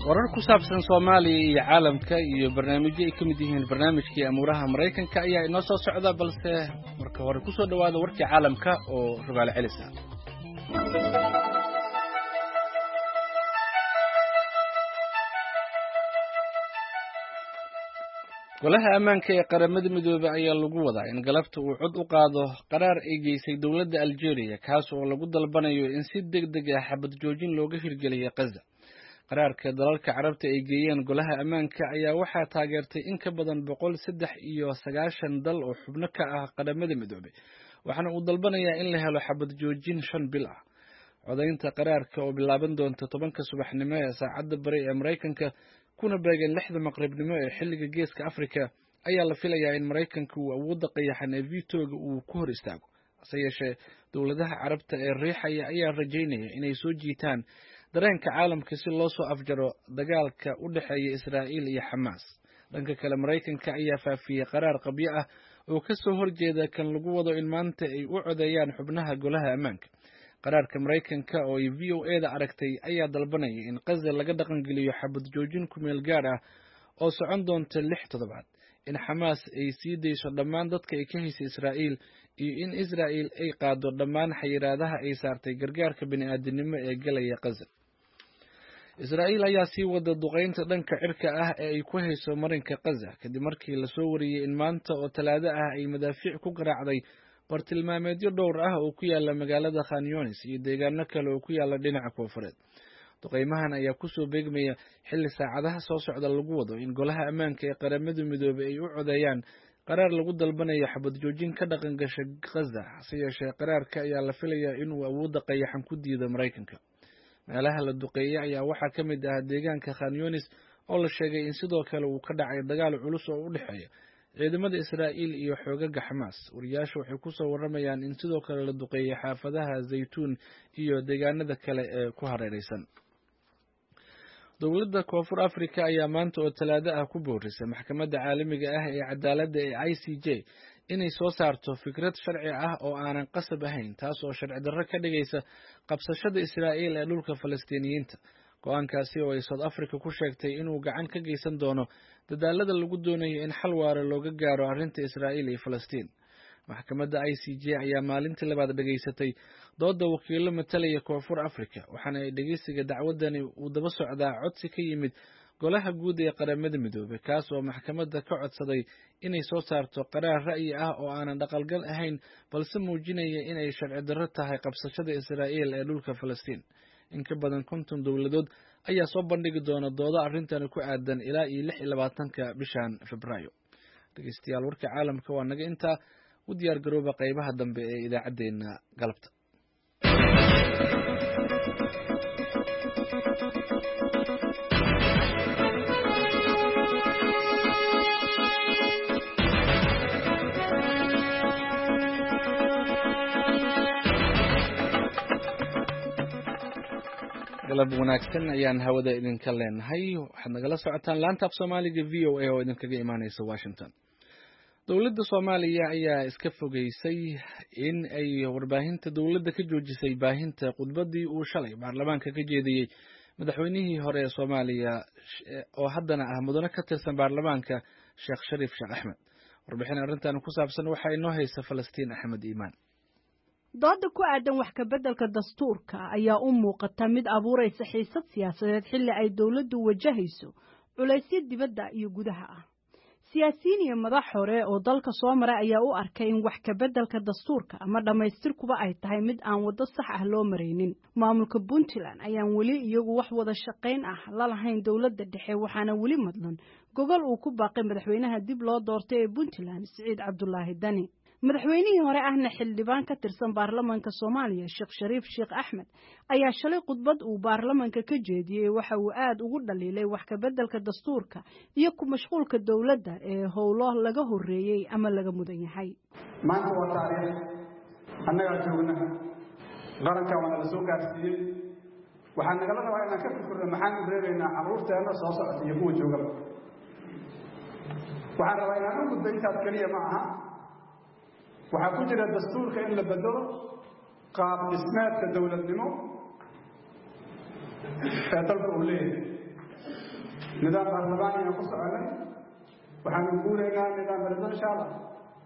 warar ku saabsan Soomaaliya iyo caalamka iyo barnaamijyo ay ka mid yihiin barnaamijkii amuuraha Mareykanka ayaa inoo soo socda balse marka hore ku soo dhawaada warkii caalamka oo Rubaal Celisa. golaha ammaanka ee qaramada midoobay ayaa lagu wadaa in galabta uu cod u qaado qaraar ay geysay dowladda Algeria kaas oo lagu dalbanayo in si degdeg ah xabad joojin looga hirgeliyo Gaza. qaraarka dalalka carabta ay geeyeen golaha ammaanka ayaa waxaa taageertay in ka badan 193 dal oo xubno ka ah qaramada midoobay waxaana uu dalbanayaa in la helo xabad joojin 5 bil ah. codaynta qaraarka oo bilaaban doonta 10 subaxnimo ee saacadda bari ee Mareykanka kuna beegan 6 maqribnimo ee xilliga geeska Afrika ayaa la filayaa in Mareykanka uu awoodda qayaxan ee veto-ga uu ku hor istaago. hase yeeshee dowladaha carabta ee riixaya ayaa rajaynaya inay soo jiitaan dareenka caalamka si loo soo afjaro dagaalka u dhexeeya Israa'iil iyo Xamaas. dhanka kale Mareykanka ayaa faafiyay qaraar qabyo ah oo ka soo horjeeda kan lagu wado in maanta ay u codeeyaan xubnaha golaha ammaanka. qaraarka Mareykanka oo ay VOA-da aragtay ayaa dalbanaya in Gaza laga dhaqan geliyo xabad joojin ku meel gaar ah oo socon doonta 6 toddobaad, in Xamaas ay sii deyso dhammaan dadka ay ka haysay Israa'iil iyo in Israa'iil ay qaado dhammaan xayiraadaha ay saartay gargaarka bini'aadanimo ee galaya Gaza. Israa'iil ayaa sii wada duqeynta dhanka cirka ah ee ay ku hayso marinka Gaza kadib markii la soo wariyay in maanta oo Talaado ah ay madaafiic ku garaacday bartilmaameedyo dhowr ah oo ku yaala magaalada Khan Younis iyo deegaano kale oo ku yaala dhinaca koonfureed. duqeymahan ayaa ku soo beegmaya xilli saacadaha soo socda lagu wado in golaha ammaanka ee qaramada midoobay ay u codeeyaan qaraar lagu dalbanayo xabad joojin ka dhaqan gasha Gaza. hase yeeshee qaraarka ayaa la filayaa inuu awoodda qayaxan ku diido Mareykanka. meelaha la duqeeyay ayaa waxaa ka mid ah deegaanka Khan Younis oo la sheegay in sidoo kale uu ka dhacay dagaal culus oo u dhexeeya ciidamada Israa'iil iyo xoogaga Xamaas. wariyaashu waxay ku soo waramayaan in sidoo kale la duqeeyay xaafadaha Zaytuun iyo deegaanada kale ee ku hareeraysan. dowladda Koonfur Afrika ayaa maanta oo Talaado ah ku boorisay maxkamadda caalamiga ah ee cadaaladda ee ICJ inay soo saarto fikrad sharci ah oo aanan qasab ahayn taas oo sharci darro ka dhigaysa qabsashada Israa'iil ee dhulka Falastiiniyiinta. go'aankaasi oo ay South Africa ku sheegtay inuu gacan ka geysan doono dadaalada lagu doonayo in xal waara looga gaaro arrinta Israa'iil iyo Falastiin. maxkamadda ICJ ayaa maalintii labaad dhageysatay doodda wakiilo matalaya Koonfur Afrika waxaana ay dhageysiga dacwadani uu daba socdaa codsi ka yimid golaha guud ee qaramada midoobay kaas oo maxkamadda ka codsaday inay soo saarto qaraar ra'yi ah oo aanan dhaqangal ahayn balse muujinaya inay sharci darro tahay qabsashada Israa'iil ee dhulka Falastiin. in ka badan 50 dowladood ayaa soo bandhigi doona doodo arrintan ku aadan ilaa 26 bishan Febraayo. dhageystayaal warka caalamka waa naga intaa u diyaar garooba qaybaha dambe ee idaacadeena galabta. galab wanaagsan ayaan hawada idinka leenahay. waxaad nagala socotaan laanta af Soomaaliga VOA oo idinkaga imaanaysa Washington. dowladda Soomaaliya ayaa iska fogeysay in ay warbaahinta dowladda ka joojisay baahinta khudbadii uu shalay baarlamaanka ka jeediyay madaxweynihii hore ee Soomaaliya oo haddana ah mudane ka tirsan baarlamaanka Sheekh Shariif Sheekh Axmed. warbixin arrintan ku saabsan waxaa inoo haysa Falastiin Axmed Iimaan. dooda ku aadan wax ka beddelka dastuurka ayaa u muuqata mid abuuraysa xiisad siyaasadeed xilli ay dowladdu wajahayso culaysyo dibadda iyo gudaha ah. siyaasiyiin iyo madax hore oo dalka soo maray ayaa u arkay in wax ka beddelka dastuurka ama dhammaystirkuba ay tahay mid aan waddo sax ah loo maraynin. maamulka Puntland ayaan weli iyagu wax wada shaqayn ah la lahayn dowladda dhexe waxaana weli madlan gogol uu ku baaqay madaxweynaha dib loo doortay ee Puntland Siciid Cabdullaahi Dani. madaxweynihii hore ahna xildhibaan ka tirsan baarlamaanka Soomaaliya Sheekh Shariif Sheekh Axmed ayaa shalay khudbad uu baarlamaanka ka jeediyay waxa uu aad ugu dhaliilay wax ka beddelka dastuurka iyo ku mashquulka dowladda ee howlo laga horeeyay ama laga mudan yahay. maanta waa taariikh annaga joogna qaranka waa la soo gaarsiiyay waxaan nagala rabaa inaan ka fikirno maxaan u reebaynaa carruurteena soo socda iyo kuwa jooga. waxaan rabaa inaan u gudbo intaas keliya ma aha waxaa ku jira dastuurka in la bedelo qaab dhismeedka dowladnimo ee dalka uu leeyahay nidaam baarlamaan ayaan ku soconay waxaanu guuraynaa nidaam presidential ah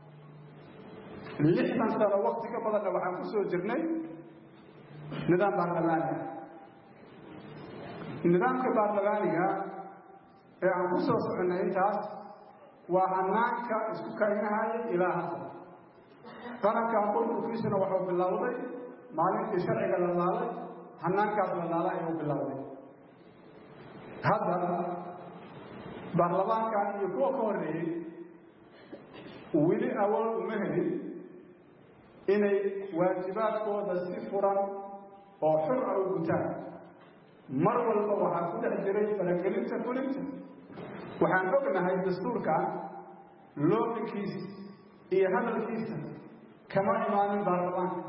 60 sano waqti ka badanna waxaan ku soo jirnay nidaam baarlamaani nidaamka baarlamaaniga ee aan ku soo soconay intaas waa hanaanka isku kaynahaya ilaa hadda qaranka qurqurkiisuna wuxuu bilowday maalintii sharciga la laalay hanaankaas la laalay ayuu bilowday hadda baarlamaankan iyo kuwa ka horreeyey weli awood uma helin inay waajibaadkooda si furan oo xur ah u gutaan mar walba waxaa ku dhex jiray faragelinta fulinta waxaan ognahay dastuurkan loominkiisa iyo hadalkiisa kama imaanin baarlamaanka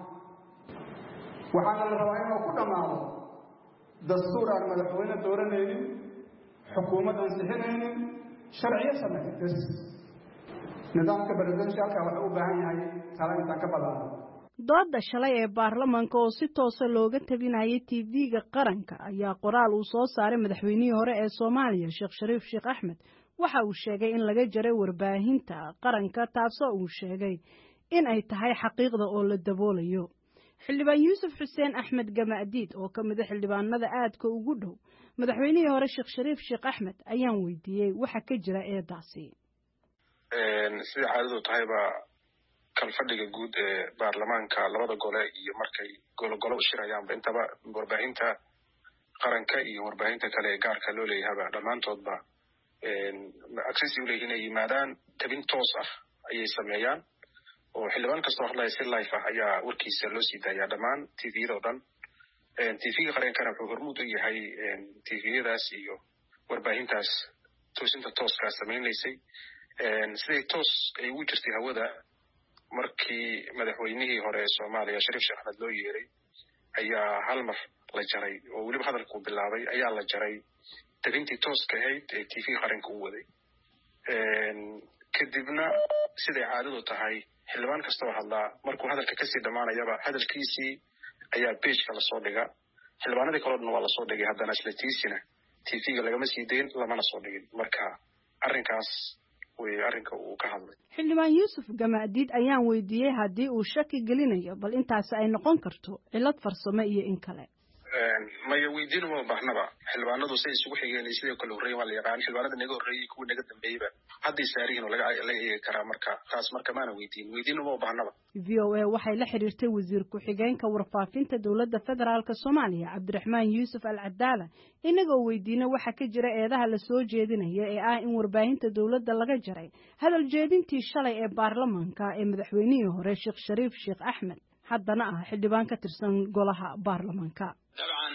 waxaana la rabaa inuu ku dhammaado dastuur aan madaxweyne dooranaynin xukuumad ansixinaynin sharciyo sameeya bes nidaamka presidentialka waxa u baahan yahay tala intaan ka badano dooda shalay ee baarlamaanka oo si toosa looga tabinayay TV-ga qaranka ayaa qoraal uu soo saaray madaxweynihii hore ee Soomaaliya Sheekh Shariif Sheekh Axmed waxa uu sheegay in laga jaray warbaahinta qaranka taasoo uu sheegay in ay tahay xaqiiqda oo la daboolayo xildhibaan Yuusuf Xuseen Axmed Gamaadiid oo ka mid ah xildhibaanada aadka ugu dhow madaxweynihii hore Sheekh Shariif Sheekh Axmed ayaan weydiiyay waxa ka jira eedaasi sida caadadu tahayba kalfadhiga guud ee baarlamaanka labada gole iyo markay golo u shirayaanba intaba warbaahinta qaranka iyo warbaahinta kale ee gaarka loo leeyahaba dhammaantoodba access u leeyihiin inay yimaadaan tabin toos ah ayay sameeyaan oo xildhibaan kastoo hadlaya si live ah ayaa warkiisa loo sii daayaa dhammaan tviyada oo dhan tvga qarankana wuxuu hormuud u yahay tviyadaas iyo warbaahintaas toosinta tooskaa samaynaysay siday toos ay ugu jirtay hawada markii madaxweynihii hore ee Soomaaliya Shariif Sheekh Axmed loo yeeray ayaa hal mar la jaray oo weliba hadalku bilaabay ayaa la jaray tabintii tooska ahayd ee TV qaranka u waday kadibna siday caadadu tahay xildhibaan kastoo hadlaa markuu hadalka kasii dhammaanayaba hadalkiisii ayaa pageka lasoo dhiga xildhibaanadii kaloo waa lasoo dhigay haddana isla tiisina TV-ga lagama sii dayn lamana soo dhigin marka arrinkaas arrinka uu ka hadlay xildhibaan Yuusuf Gamaadiid ayaan weydiiyay haddii uu shaki gelinayo bal intaas ay noqon karto cilad farsamo iyo in kale maya weydiin uma baahnaba xildhibaanadu say isugu xigeen sidoo kale horreeyay waa la yaqaan xildhibaanada naga horreeyay kuwa naga dambeeyayba hadday saarihiin oo laga eegi karaa marka taas marka maana weydiin uma baahnaba VOA waxay la xiriirtay wasiir ku-xigeenka warfaafinta dowladda federaalka Soomaaliya Cabdiraxmaan Yuusuf Al-Cadaala inagoo weydiinay waxa ka jira eedaha la soo jeedinayo ee ah in warbaahinta dowladda laga jaray hadal jeedintii shalay ee baarlamaanka ee madaxweynihii hore Sheekh Shariif Sheekh Axmed haddana ah xildhibaan ka tirsan golaha baarlamaanka طبعا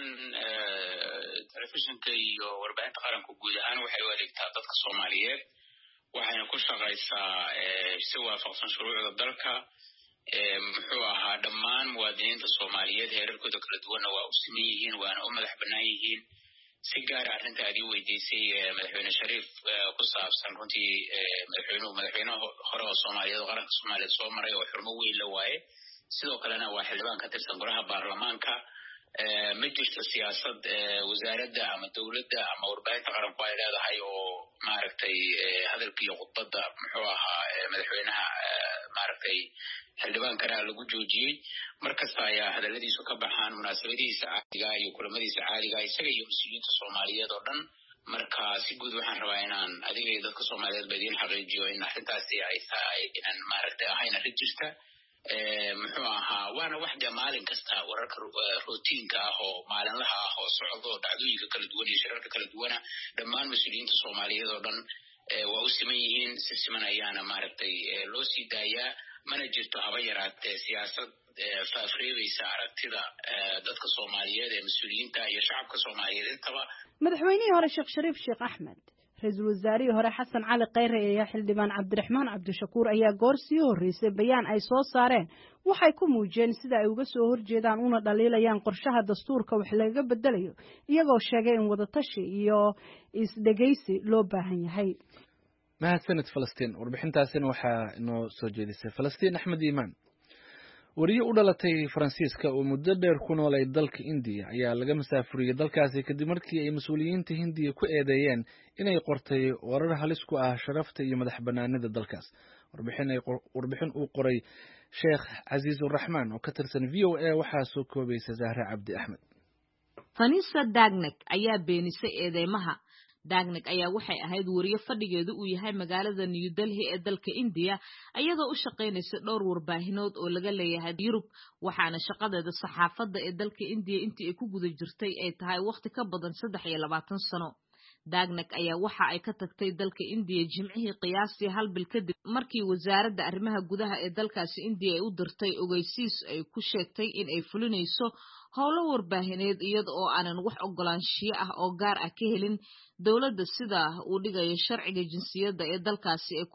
telefishinka iyo warbaahinta qaranku guud ahaan waxay u adeegtaa dadka Soomaaliyeed waxayna ku shaqaysaa si waafaqsan shuruucda dalka muxuu ahaa dhammaan muwaadiniinta Soomaaliyeed heerarkooda kala duwan waa u siman yihiin waana u madax bannaan yihiin si gaar ah arrinta aad weydiisay madaxweyne Shariif ku saabsan runtii madaxweynaha hore oo Soomaaliyeed qaranka Soomaaliyeed soo maray oo xurmo weyn la waaye sidoo kalena waa xildhibaan ka tirsan golaha baarlamaanka ma jirto siyaasad wasaaradda ama dowladda ama warbaahinta qaranku ay leedahay oo maaragtay hadalkii khudbadda muxuu ahaa madaxweynaha maaragtay xildhibaankana lagu joojiyey markasta ayaa hadalladiisu ka baxaan munaasabadihiisa caadiga iyo kulamadiisa caadiga isaga iyo mas-uuliyiinta Soomaaliyeed oo dhan marka si guud waxaan rabaa inaan adiga iyo dadka Soomaaliyeed ba idin xaqiijiyo in arrintaasi ay tahay inaan maaragtay ahayn arrin jirta muxuu ahaa waana wax maalin kasta wararka routiinka ah oo maalinlaha ah oo socdo dhacdooyinka kala duwan iyo shirarka kala duwana dhammaan mas-uuliyiinta Soomaaliyeed oo dhan waa u siman yihiin si siman ayaana maaragtay loo sii daayaa mana jirto haba yaraatee siyaasad faafreebaysa aragtida dadka Soomaaliyeed ee mas-uuliyiinta iyo shacabka Soomaaliyeed intaba madaxweynihii hore Sheekh Shariif Sheekh Axmed ra'iisul wasaarihii hore Xasan Cali Khayre iyo xildhibaan Cabdiraxmaan Cabdishakuur ayaa goor sii horeysay bayaan ay soo saareen waxay ku muujiyeen sida ay uga soo horjeedaan una dhaliilayaan qorshaha dastuurka wax laga bedelayo iyagoo sheegay in wadatashi iyo isdhegaysi loo baahan yahay mahadsanid Falastiin warbixintaasina waxaa inoo soo jeedisay Falastiin Axmed Iimaan wariye u dhalatay Faransiiska oo muddo dheer ku noolay dalka India ayaa laga masaafuriyay dalkaasi kadib markii ay mas'uuliyiinta Hindiya ku eedeeyeen inay qortay warar halis ku ah sharafta iyo madaxbannaanida dalkaas. Warbixin uu qoray Sheekh Aziizur Rahmaan oo ka tirsan VOA waxaa soo koobaysa Zahra Cabdi Axmed. Vanessa Dagnek ayaa beenisay eedeymaha. Dagnek ayaa waxay ahayd wariye fadhigeedu uu yahay magaalada New Delhi ee dalka India ayadoo u shaqeynaysa dhowr warbaahinood oo laga leeyahay Yurub waxaana shaqadeeda saxaafadda ee dalka India intii ay ku guda jirtay ay tahay waqti ka badan 23 sano. Dagnek ayaa waxa ay ka tagtay dalka India jimcihii qiyaastii hal bil kadib markii wasaaradda arrimaha gudaha ee dalkaasi India ay u dirtay ogeysiis ay ku sheegtay in ay fulinayso howlo warbaahineed iyada oo aanan wax ogolaanshiyo ah oo gaar ah ka helin dawladda sida uu dhigayo sharciga jinsiyadda ee dalkaasi ee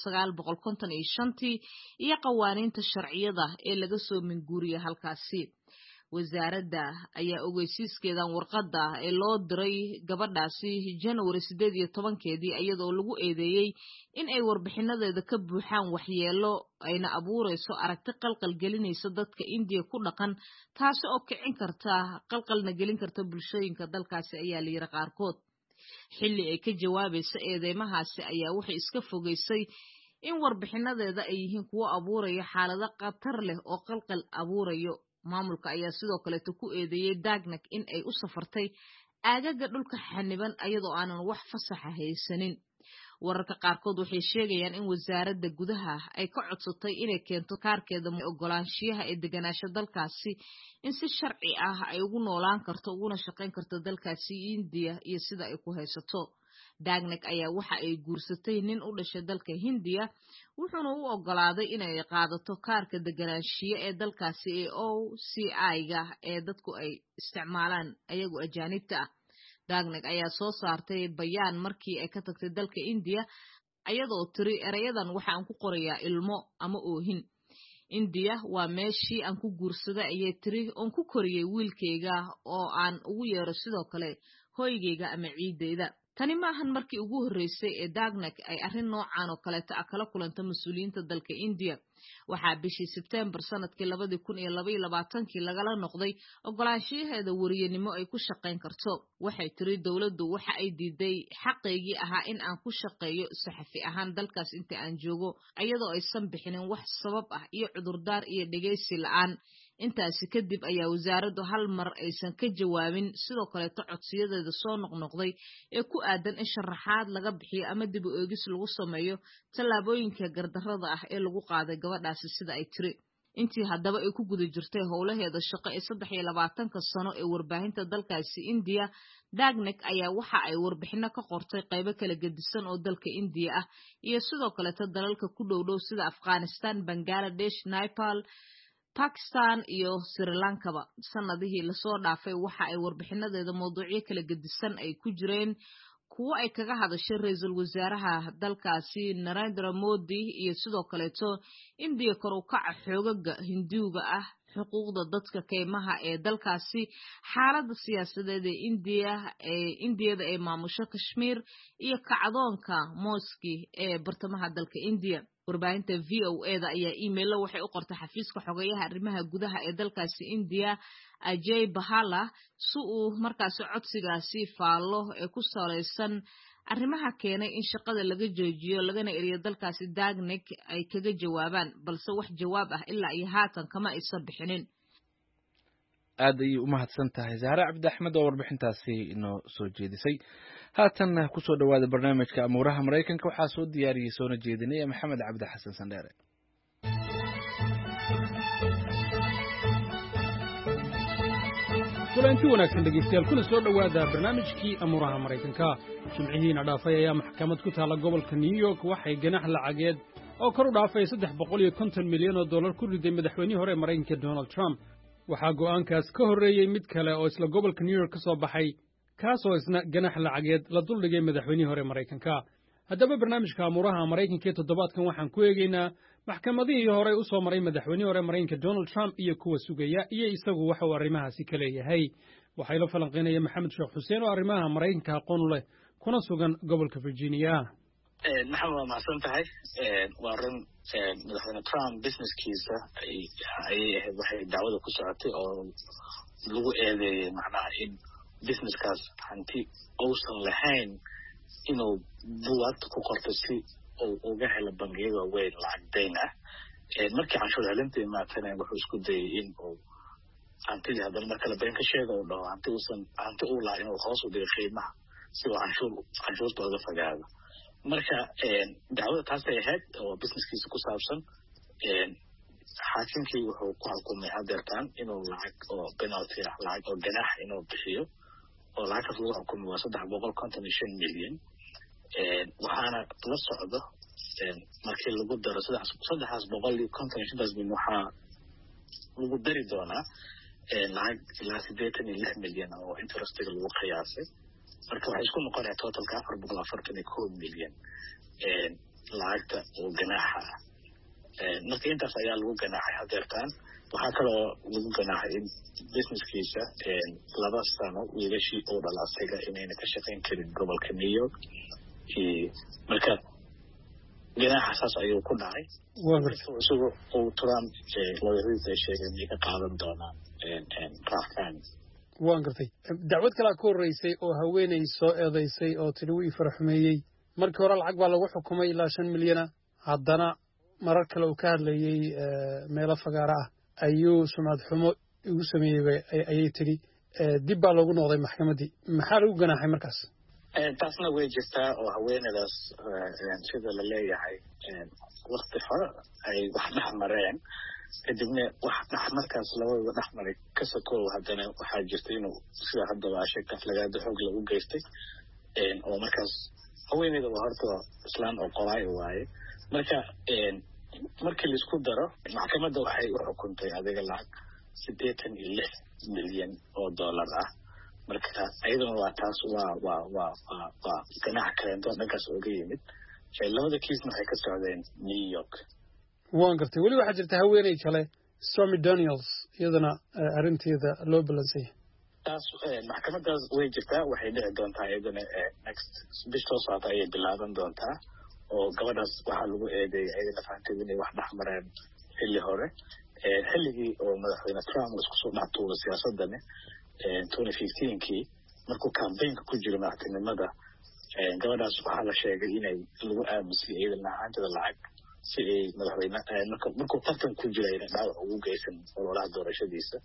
1955 iyo qawaaniinta sharciyada ee laga soo minguuriyay halkaasi. wasaaradda ayaa ogeysiiskeedan warqadda ee loo diray gabadhaasi January 18keedii iyadoo lagu eedeeyay in ay warbixinadeeda ka buuxaan waxyeelo ayna abuureyso aragti qalqal gelinaysa dadka India ku dhaqan taas oo kicin karta qalqalna gelin karta bulshooyinka dalkaasi ayaa la yiri qaarkood. xilli ay ka jawaabaysa eedeymahaasi ayaa waxay iska fogeysay in warbixinadeeda ay yihiin kuwo abuuraya xaalado khatar leh oo qalqal abuurayo. maamulka ayaa sidoo kale ku eedeeyay Dagnek in ay u safartay aagaga dhulka xaniban ayadoo aanan wax fasax haysanin. wararka qaarkood waxay sheegayaan in wasaaradda gudaha ay ka codsatay inay keento kaarkeeda ogolaanshiyaha ee deganaansho dalkaasi in si sharci ah ay ugu noolaan karto uguna shaqeyn karto dalkaasi India iyo sida ay ku haysato. Dagnek ayaa waxa ay guursatay nin u dhashay dalka Hindiya wuxuuna u ogolaaday inay qaadato kaarka deganaanshiyo ee dalkaasi ee OCI-ga ee dadku ay isticmaalaan ayagu ajaanibta ah. Dagnek ayaa soo saartay bayaan markii ay ka tagtay dalka India ayadoo tiri erayadan waxa aan ku qorayaa ilmo ama oohin. India waa meeshii aan ku guursaday ayay tiri oo ku koriyay wiilkayga oo aan ugu yeero sidoo kale hooygayga ama ciideyda. tani ma ahan markii ugu horeysay ee Dagnek ay arrin noocan oo kale kala kulanta mas'uuliyiinta dalka India. waxaa bishii September sanadkii 2022 lagala noqday ogolaanshiyaheeda wariyenimo ay ku shaqeyn karto. waxay tiri dawladdu waxa ay diiday xaqeygii ahaa in aan ku shaqeeyo saxafi ahaan dalkaas inta aan joogo ayadoo aysan bixinin wax sabab ah iyo cudurdaar iyo dhageysi la'aan. intaasi kadib ayaa wasaaraddu hal mar aysan ka jawaabin sidoo kale codsiyadeeda soo noqnoqday ee ku aadan in sharaxaad laga bixiyo ama dib u eegis lagu sameeyo tallaabooyinka gardarrada ah ee lagu qaaday gabadhaasi sida ay tiri. intii haddaba ay ku guda jirtay howlaheeda shaqo ee 23 sano ee warbaahinta dalkaasi India, Dagnek ayaa waxa ay warbixino ka qortay qaybo kala gedisan oo dalka India ah iyo sidoo kale dalalka ku dhow sida Afghanistan, Bangladesh, Nepal, Pakistan iyo Sri Lanka. sanadihii la soo dhaafay waxa ay warbixinadeeda mowduucyo kala gedisan ay ku jireen kuwa ay kaga hadashay ra'iisul wasaaraha dalkaasi Narendra Modi iyo sidoo kale India kor u kaca xoogaga Hinduuga ah xuquuqda dadka kaymaha ee dalkaasi xaaladda siyaasadeed ee Indiyada ee maamusho Kashmir iyo kacdoonka Mooski ee bartamaha dalka India. warbaahinta VOA-da ayaa emailo waxay u qortay xafiiska xogayaha arrimaha gudaha ee dalkaasi India Ajay Bahala si uu markaasi codsigaasi faallo ee ku saleysan arrimaha keenay in shaqada laga joojiyo lagana eriyo dalkaasi Dagnek ay kaga jawaabaan balse wax jawaab ah ilaa iyo haatan kama aysan bixinin. aad ay u mahadsan tahay Zahra Cabdi Axmed oo warbixintaasi inoo soo jeedisay. haatan ku soo dhawaada barnaamijka amuuraha Mareykanka waxaa soo diyaariyay soona jeedinaya Maxamed Cabdi Xasan Sandheere. kulanti wanaagsan dhegeystayaal kuna soo dhawaada barnaamijkii amuuraha Mareykanka. jimcihiina dhaafay ayaa maxkamad ku taala gobolka New York waxay ganax lacageed oo kor u dhaafay $350 milyan oo dollar ku riday madaxweynihii hore ee Mareykanka Donald Trump. waxaa go'aankaas ka horreeyay mid kale oo isla gobolka New York ka soo baxay kaasoo isna ganax lacageed la duldhigay madaxweynihii hore Mareykanka. haddaba barnaamijka amuuraha Mareykanka ee toddobaadkan waxaan ku eegaynaa maxkamadihii hore u soo maray madaxweynihii hore Mareykanka Donald Trump iyo kuwa sugaya iyo isagu waxa uu arrimahaasi ka leeyahay. waxay la falanqeynaya Maxamed Sheekh Xuseen oo arrimaha Mareykanka aqoon u leh kuna sugan gobolka Virginia. maxamed waa mahadsan tahay waa run madaxweyne Trump businesskiisa ayay ahayd waxay dacwada ku socotay oo lagu eedeeyay macnaha in businesskaas hanti uusan lahayn inuu buugaad ku qorto si uu uga helo bangiyada weyn lacag dayn ah markii canshuur celinta imaatana wuxuu isku dayay in uu hantidii haddana mar kale been ka sheega uu dhaho hanti uu lahaa inuu hoos u dhigo qiimaha si uu canshuurta uga fogaado marka dacwada taasay ahayd oo businesskiisa ku saabsan xaakimkii wuxuu ku xukumay hadeertaan inuu lacag oo penalty ah lacag oo ganaax inuu bixiyo oo lacagtaas lagu xukumay waa 355 milyan waxaana la socdo markii lagu daro 355 milyan waxaa lagu dari doonaa lacag ilaa 86 milyan oo interestiga lagu qiyaasay marka waxay isku noqonaya totalka 441 milyan lacagta oo ganaaxa ah marka intaas ayaa lagu ganaaxay hadeertaan waxaa kaloo lagu ganaaxay in businesskiisa 2 sano wiilashii oo dhala asaga inayna ka shaqayn karin gobolka New York marka ganaaxa saas ayuu ku dhacay isagoo uu Trump looyariisa sheegay inay ka qaadan doonaan raafaan waan gartay dacwad kale ka horeysay oo haweeney soo eedeysay oo tiri wii farxumeeyay markii hore lacag baa lagu xukumay ilaa 5 milyan haddana marar kale uu ka hadlayay meelo fagaara ah ayuu sumad xumo ugu sameeyay ayay tiri dib baa loogu noqday maxkamaddii maxaa lagu ganaaxay markaas taasna way jirtaa oo haweenadaas sida la leeyahay waqti hore ay wax dhexmareen kadibna wax markaas labadaba dhexmaray ka sokow haddana waxaa jirta inuu sida haddaba sheegta lagaada xoog lagu geystay oo markaas haweeneyda waa horta islaan oo qoraay waaye marka markii la isku daro maxkamadda waxay u xukuntay adiga lacag 86 milyan oo dollar ah marka ayaduna waa taas waa ganaax kaleento dhankaas uga yimid labada kiisna waxay ka socdeen New York waan gartay weli waxaa jirta haweeney kale Stormy Daniels iyadana arrinteeda loo balansay taas maxkamadaas way jirtaa waxay dhici doontaa iyadana next bisha socota ayay bilaaban doontaa oo gabadhaas waxaa lagu eedeeyay iyadana fahanteed inay wax dhexmareen xilli hore xilligii oo madaxweyne Trump isku soo dhactuuray siyaasadani 2015kii markuu campaignka ku jiro madaxtinimada gabadhaas waxaa la sheegay inay lagu aamusiyay iyadana ahaanteeda lacag si ay madaxweyne markuu tartan ku jiray inay dhaawac ugu geysan ololaha doorashadiisa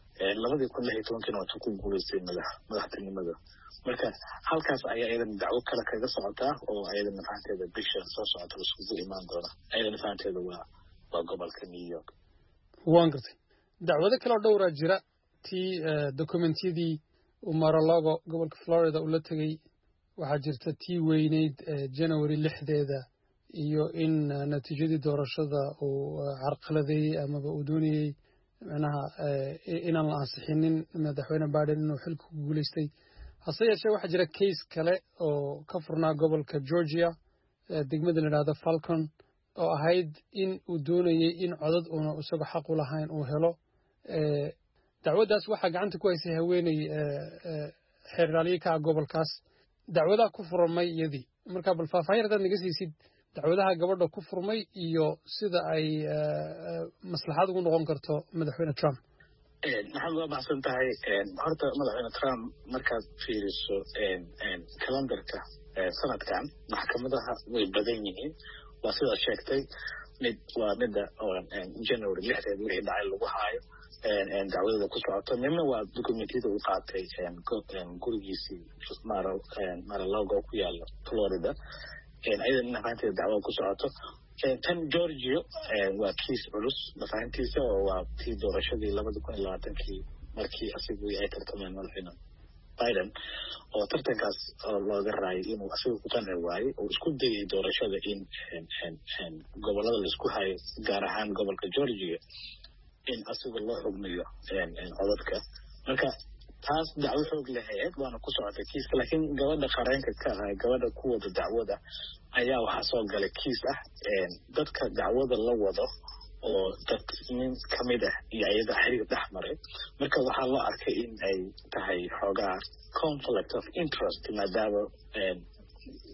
2016 waa ku guuleystay madaxtinimada marka halkaas ayaa iyadana dacwo kale kaga socotaa oo iyadana fahanteeda bisha soo socota isku imaan doona iyadana fahanteeda waa gobolka New York waan gartay dacwado kale oo dhowr ah jira tii dokumentiyadii Mar-a-Lago gobolka Florida uu la tagay waxaa jirta tii weyneyd January 6deeda iyo in natiijadii doorashada uu carqaladeeyay ama uu doonayay macnaha inaan la ansixinin madaxweyne Biden inuu xilka ku guuleystay hase yeeshee waxaa jira case kale oo ka furnaa gobolka Georgia degmada la yiraahdo Falcon oo ahayd in uu doonayay in codad uuna isaga xaq u lahayn uu helo dacwadaas waxaa gacanta ku haysay haweeney xeerraaliye ka gobolkaas dacwadaha ku furmay iyadii marka bal faahfaahin haddaad naga siisid dacwadaha gabadha ku furmay iyo sida ay maslaxad ugu noqon karto madaxweyne Trump maxamed waa mahadsan tahay horta madaxweyne Trump markaad fiiriso kalendarka sanadkan maxkamadaha way badan yihiin waa sidaad sheegtay waa midda January 6deed wixii dhacay lagu haayo dacwadada ku socoto midna waa dokumentiyada uu qaatay gurigiisii Mar-a-Lago ku yaala Florida ayadana nafahanteeda dacwada ku socoto tan Georgia waa kiis culus nafahantiisa oo waa tii doorashadii 2020kii markii asigu ay tartameen madaxweyne Biden oo tartankaas looga raayay inuu asigu ku qanci waayay oo isku dayay doorashada in gobolada la isku hayo gaar ahaan gobolka Georgia in asigu loo xugmiyo codadka marka taas dacwo xoog lahayd waana ku socotay kiiska laakiin gabadha qareenka ka ah gabadha ku wada dacwada ayaa waxaa soo galay kiis ah dadka dacwada la wado oo dad nin kamid ah iyo ayada xiriir dhex maray marka waxaa loo arkay in ay tahay xoogaa conflict of interest maadaama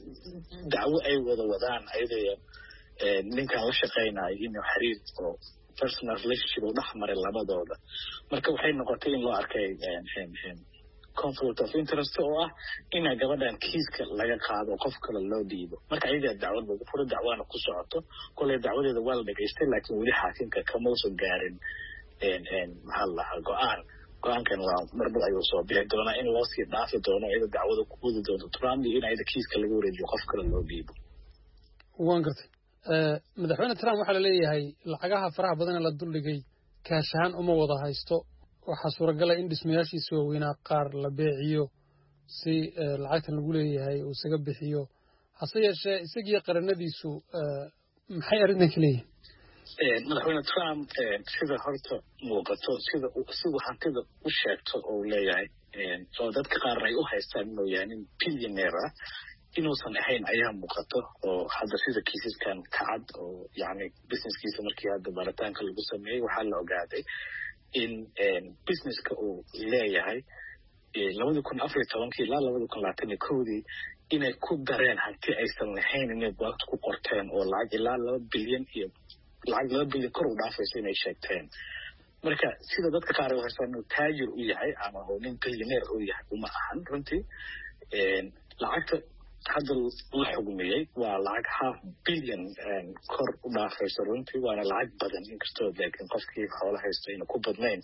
dacwo ay wada wadaan ayadaya ninkan la shaqaynayo inuu xiriir oo personal relationship u dhex maray labadooda marka waxay noqotay in loo arkay conflict of interest oo ah ina gabadhan kiiska laga qaado qof kale loo dhiibo marka ayada dacwad lagu furo dacwana ku socoto kulay dacwadeeda waa la dhageystay laakiin weli xaakimka kama soo gaarin maxaa go-aankan waa marba ayuu soo bixi doonaa in loo sii dhaafi doono iyada dacwada ku wadi doonto Trump iyo in ayada kiiska laga wareejiyo qof kale loo dhiibo waan gartay madaxweyne Trump waxa la leeyahay lacagaha faraha badan ee la duldhigay kaashaan uma wada haysto waxa suuragal ah in dhismayaashiisa waaweynaa qaar la beeciyo si lacagtan lagu leeyahay uu isaga bixiyo hase yeeshee isagii qaranadiisu maxay arrintan ka leeyihiin madaxweyne Trump sida horta muuqato sida uu hantida u sheegto oo leeyahay oo dadka qaar ay u haystaan inuu yahay nin billionaire ah inuusan ahayn ayaa muuqato oo hadda sida kiisaskan kacad oo yani businesskiisa markii hadda baritaanka lagu sameeyey waxaa la ogaaday in businesska uu leeyahay 2014 ilaa 2021 inay ku dareen hanti aysan lahayn inay buugta ku qorteen oo lacag ilaa 2 bilyan iyo lacag 2 bilyan kor u dhaafaysa inay sheegteen marka sida dadka qaar ay haystaan inuu taajir u yahay ama oo nin billionaire u yahay uma ahan runtii lacagta hadda la xugmiyey waa lacag 500 bilyan kor u dhaafaysa runtii waana lacag badan inkastoo laakiin qofkii xoolo haysta inuu ku badnayn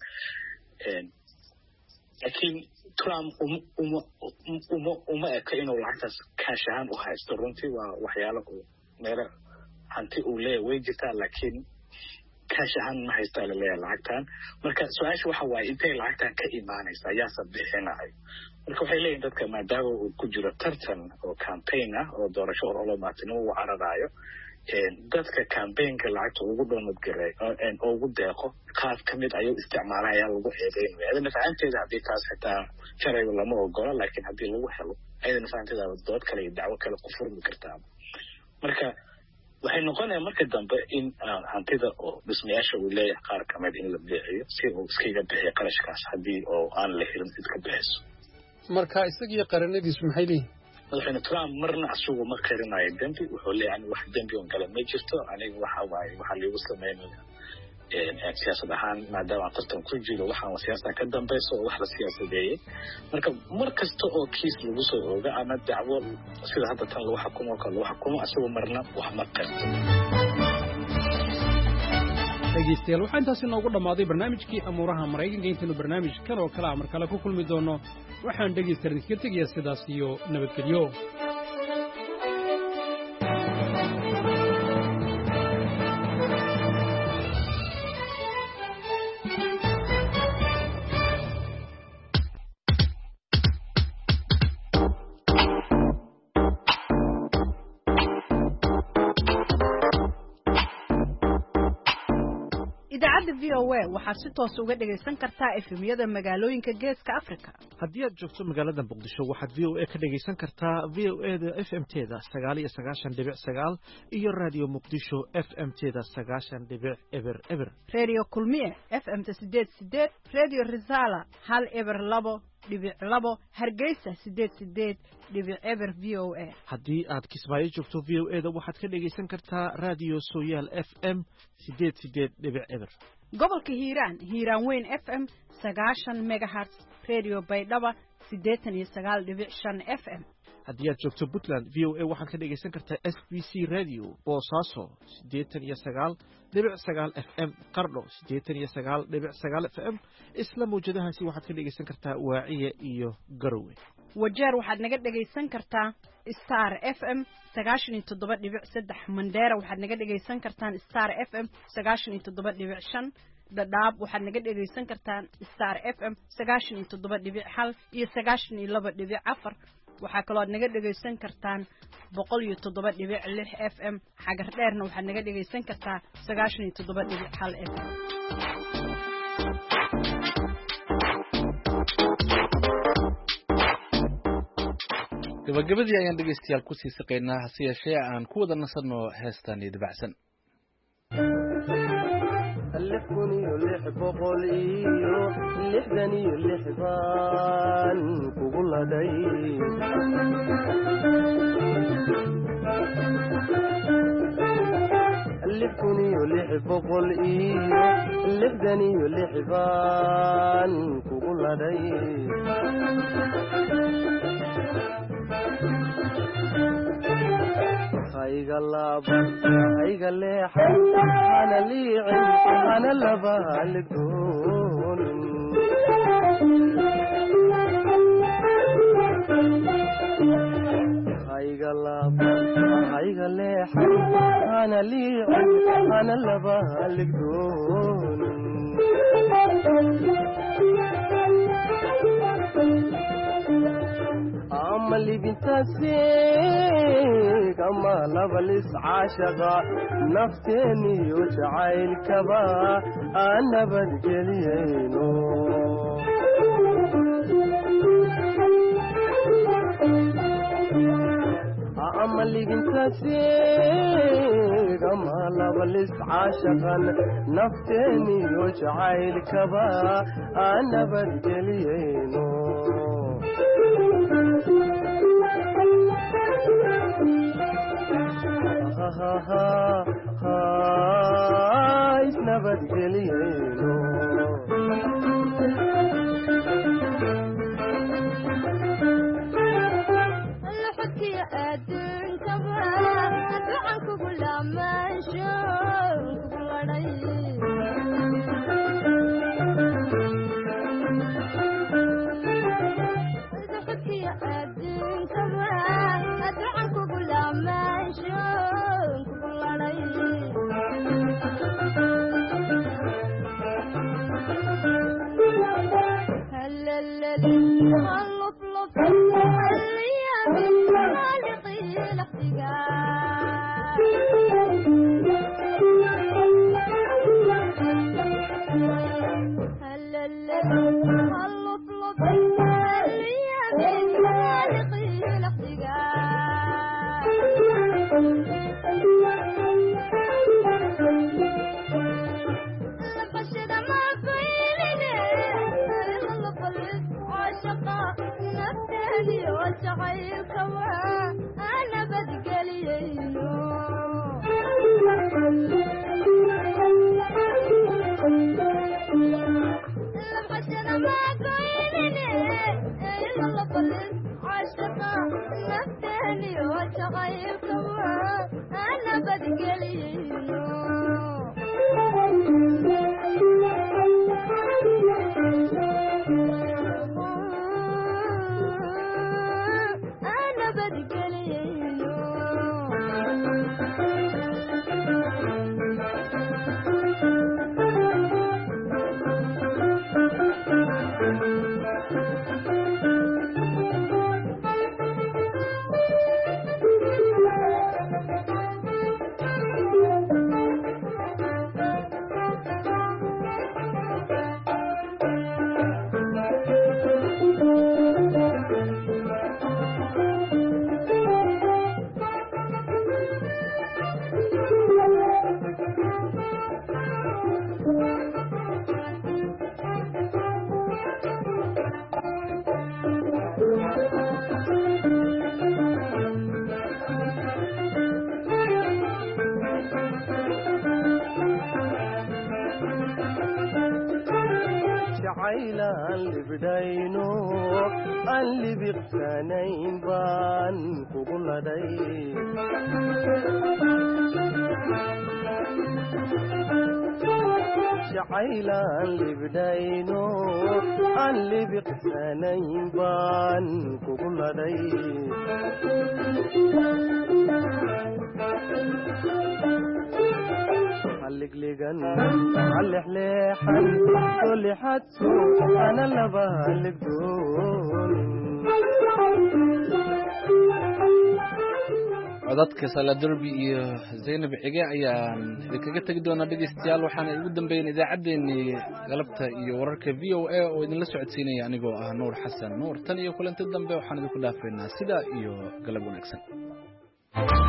laakiin Trump uma eka inuu lacagtaas kaash ahaan u haysto runtii waa waxyaalo meelo hanti uu leeyahay way jirtaa laakiin kaash ahaan ma haystaa la leeyahay lacagtan marka su-aasha waxa waaye intay lacagtan ka imaanaysa ayaasa bixinayo marka waxay leeyihin dadka maadaama uu ku jiro tartan oo campaign ah oo doorasho ololamaatino uu cararaayo dadka campaignka lacagta ugu doonadgaray oo ugu deeqo qaar ka mid ayuu isticmaalaya ayaa lagu eedeynaya ayadana fahanteeda haddii taas xitaa sharciga lama ogola laakiin haddii lagu helo ayadana fahanteeda dood kale iyo dacwo kale ku furmi kartaa marka waxay noqonayaan marka dambe in hantida oo dhismayaasha uu leeyahay qaar ka mid in la bixiyo si uu iskaga bixiyo qarashkaas haddii oo aan la helin cid ka bixiso marka isagii qaranadiisu maxay leeyihiin madaxweyne Trump marna asugu ma qarinayo dembi wuxuu leeyahay wax dembi oo kale ma jirto aniga waxa waaye waxa lagu sameeyay siyaasad ahaan maadaama tartan ku jiro waxaan siyaasada ka dambayso wax la siyaasadeeyay marka mar kasta oo kiis lagu soo ooga ama dacwo sida hadda tan lagu xukumo asagoo marna wax ma qarto dhegeystayaal waxaa intaasi noogu dhammaaday barnaamijkii amuuraha maraykanka intaynu barnaamij kan oo kale mar kale ku kulmi doono waxaan dhegeystayaal idinkaga tegayaa sidaas iyo nabadgelyo waxaad si toos uga dhagaysan kartaa efemyada magaalooyinka geeska Afrika haddii aad joogto magaalada Muqdisho waxaad VOA ka dhagaysan kartaa VOA-da FM-teeda 99.9 iyo Radio Muqdisho FM-teeda 9.0 Radio Kulmiye FM-ta 88 Radio Risala 102.2 Hargeysa 88.0 VOA haddii aad Kismaayo joogto VOA-da waxaad ka dhagaysan kartaa Radio Sooyaal FM 88.0 gobolka Hiiraan Weyn FM 90 MHz Radio Baydhaba 89.5 FM haddii aad joogto Puntland VOA waxaad ka dhagaysan kartaa SBC Radio Boosaaso 89.9 FM Qardho 89.9 FM isla mawjadahaasi waxaad ka dhagaysan kartaa Waaciya iyo Garowe Wajeer waxaad naga dhagaysan kartaa Star FM 97.3 Mandera waxaad naga dhagaysan kartaan Star FM 97.5 Dadaab waxaad naga dhagaysan kartaan Star FM 97.1 iyo 92.4 waxaa kaloo naga dhagaysan kartaan 107.6 FM xagar dheerna waxaad naga dhagaysan kartaa 97.1 FM gabagabadii ayaan dhegeystayaal ku sii saqaynaa hase yeeshee aan ku wada nasanno heestan iyo dabacsan 666 baan kugu laday 6,666 baan kugu ladhay hayga laaban hayga leexan hana liicin hana laba haligoonin hayga laaban hayga leexan hana liicin hana laba haligoonin ama libintaasi kama labalis caashaqa nafteeniyo jacaylkaba aan nabadgeliyeyno ama libintaasi kama labalis caashaqan nafteeniyo jacaylkaba aan nabadgeliyeyno isnabadgeliyeyno laxodkiyo adduunkaba ducan kugu laamaansho kugu ladhay laxodkiyo adduunkaba ducan kugu laamaansho kugu ladhay hallalali hallufluf halliyamin maaliqii laxdigaa hallalali hallufluf halliyamin maaliqii laxdigaa laqashada maafaylide caashaqa nafteedi oo jacaylkaba aan nabadgeliyeyno laqashada maafaylide caashaqa nafteedi oo jacaylkaba aan nabadgeliyeyno jacaylaan libdhayno aan libiqsanayn baan kugu ladhay jacaylaan libdhayno aan libiqsanayn baan kugu ladhay halligligan hallexleexan solixadsu ana laba halligdoonin codadka saladerbi iyo zaynab cige ayaan idinkaga tegi doonaa dhegeystayaal waxaana ugu dambeeyeen idaacaddeenii galabta iyo wararka v o a oo idinla socodsiinaya anigoo ah nuur xasan nuur tan iyo kulanti dambe waxaan idinku dhaafaynaa sidaa iyo galab wanaagsan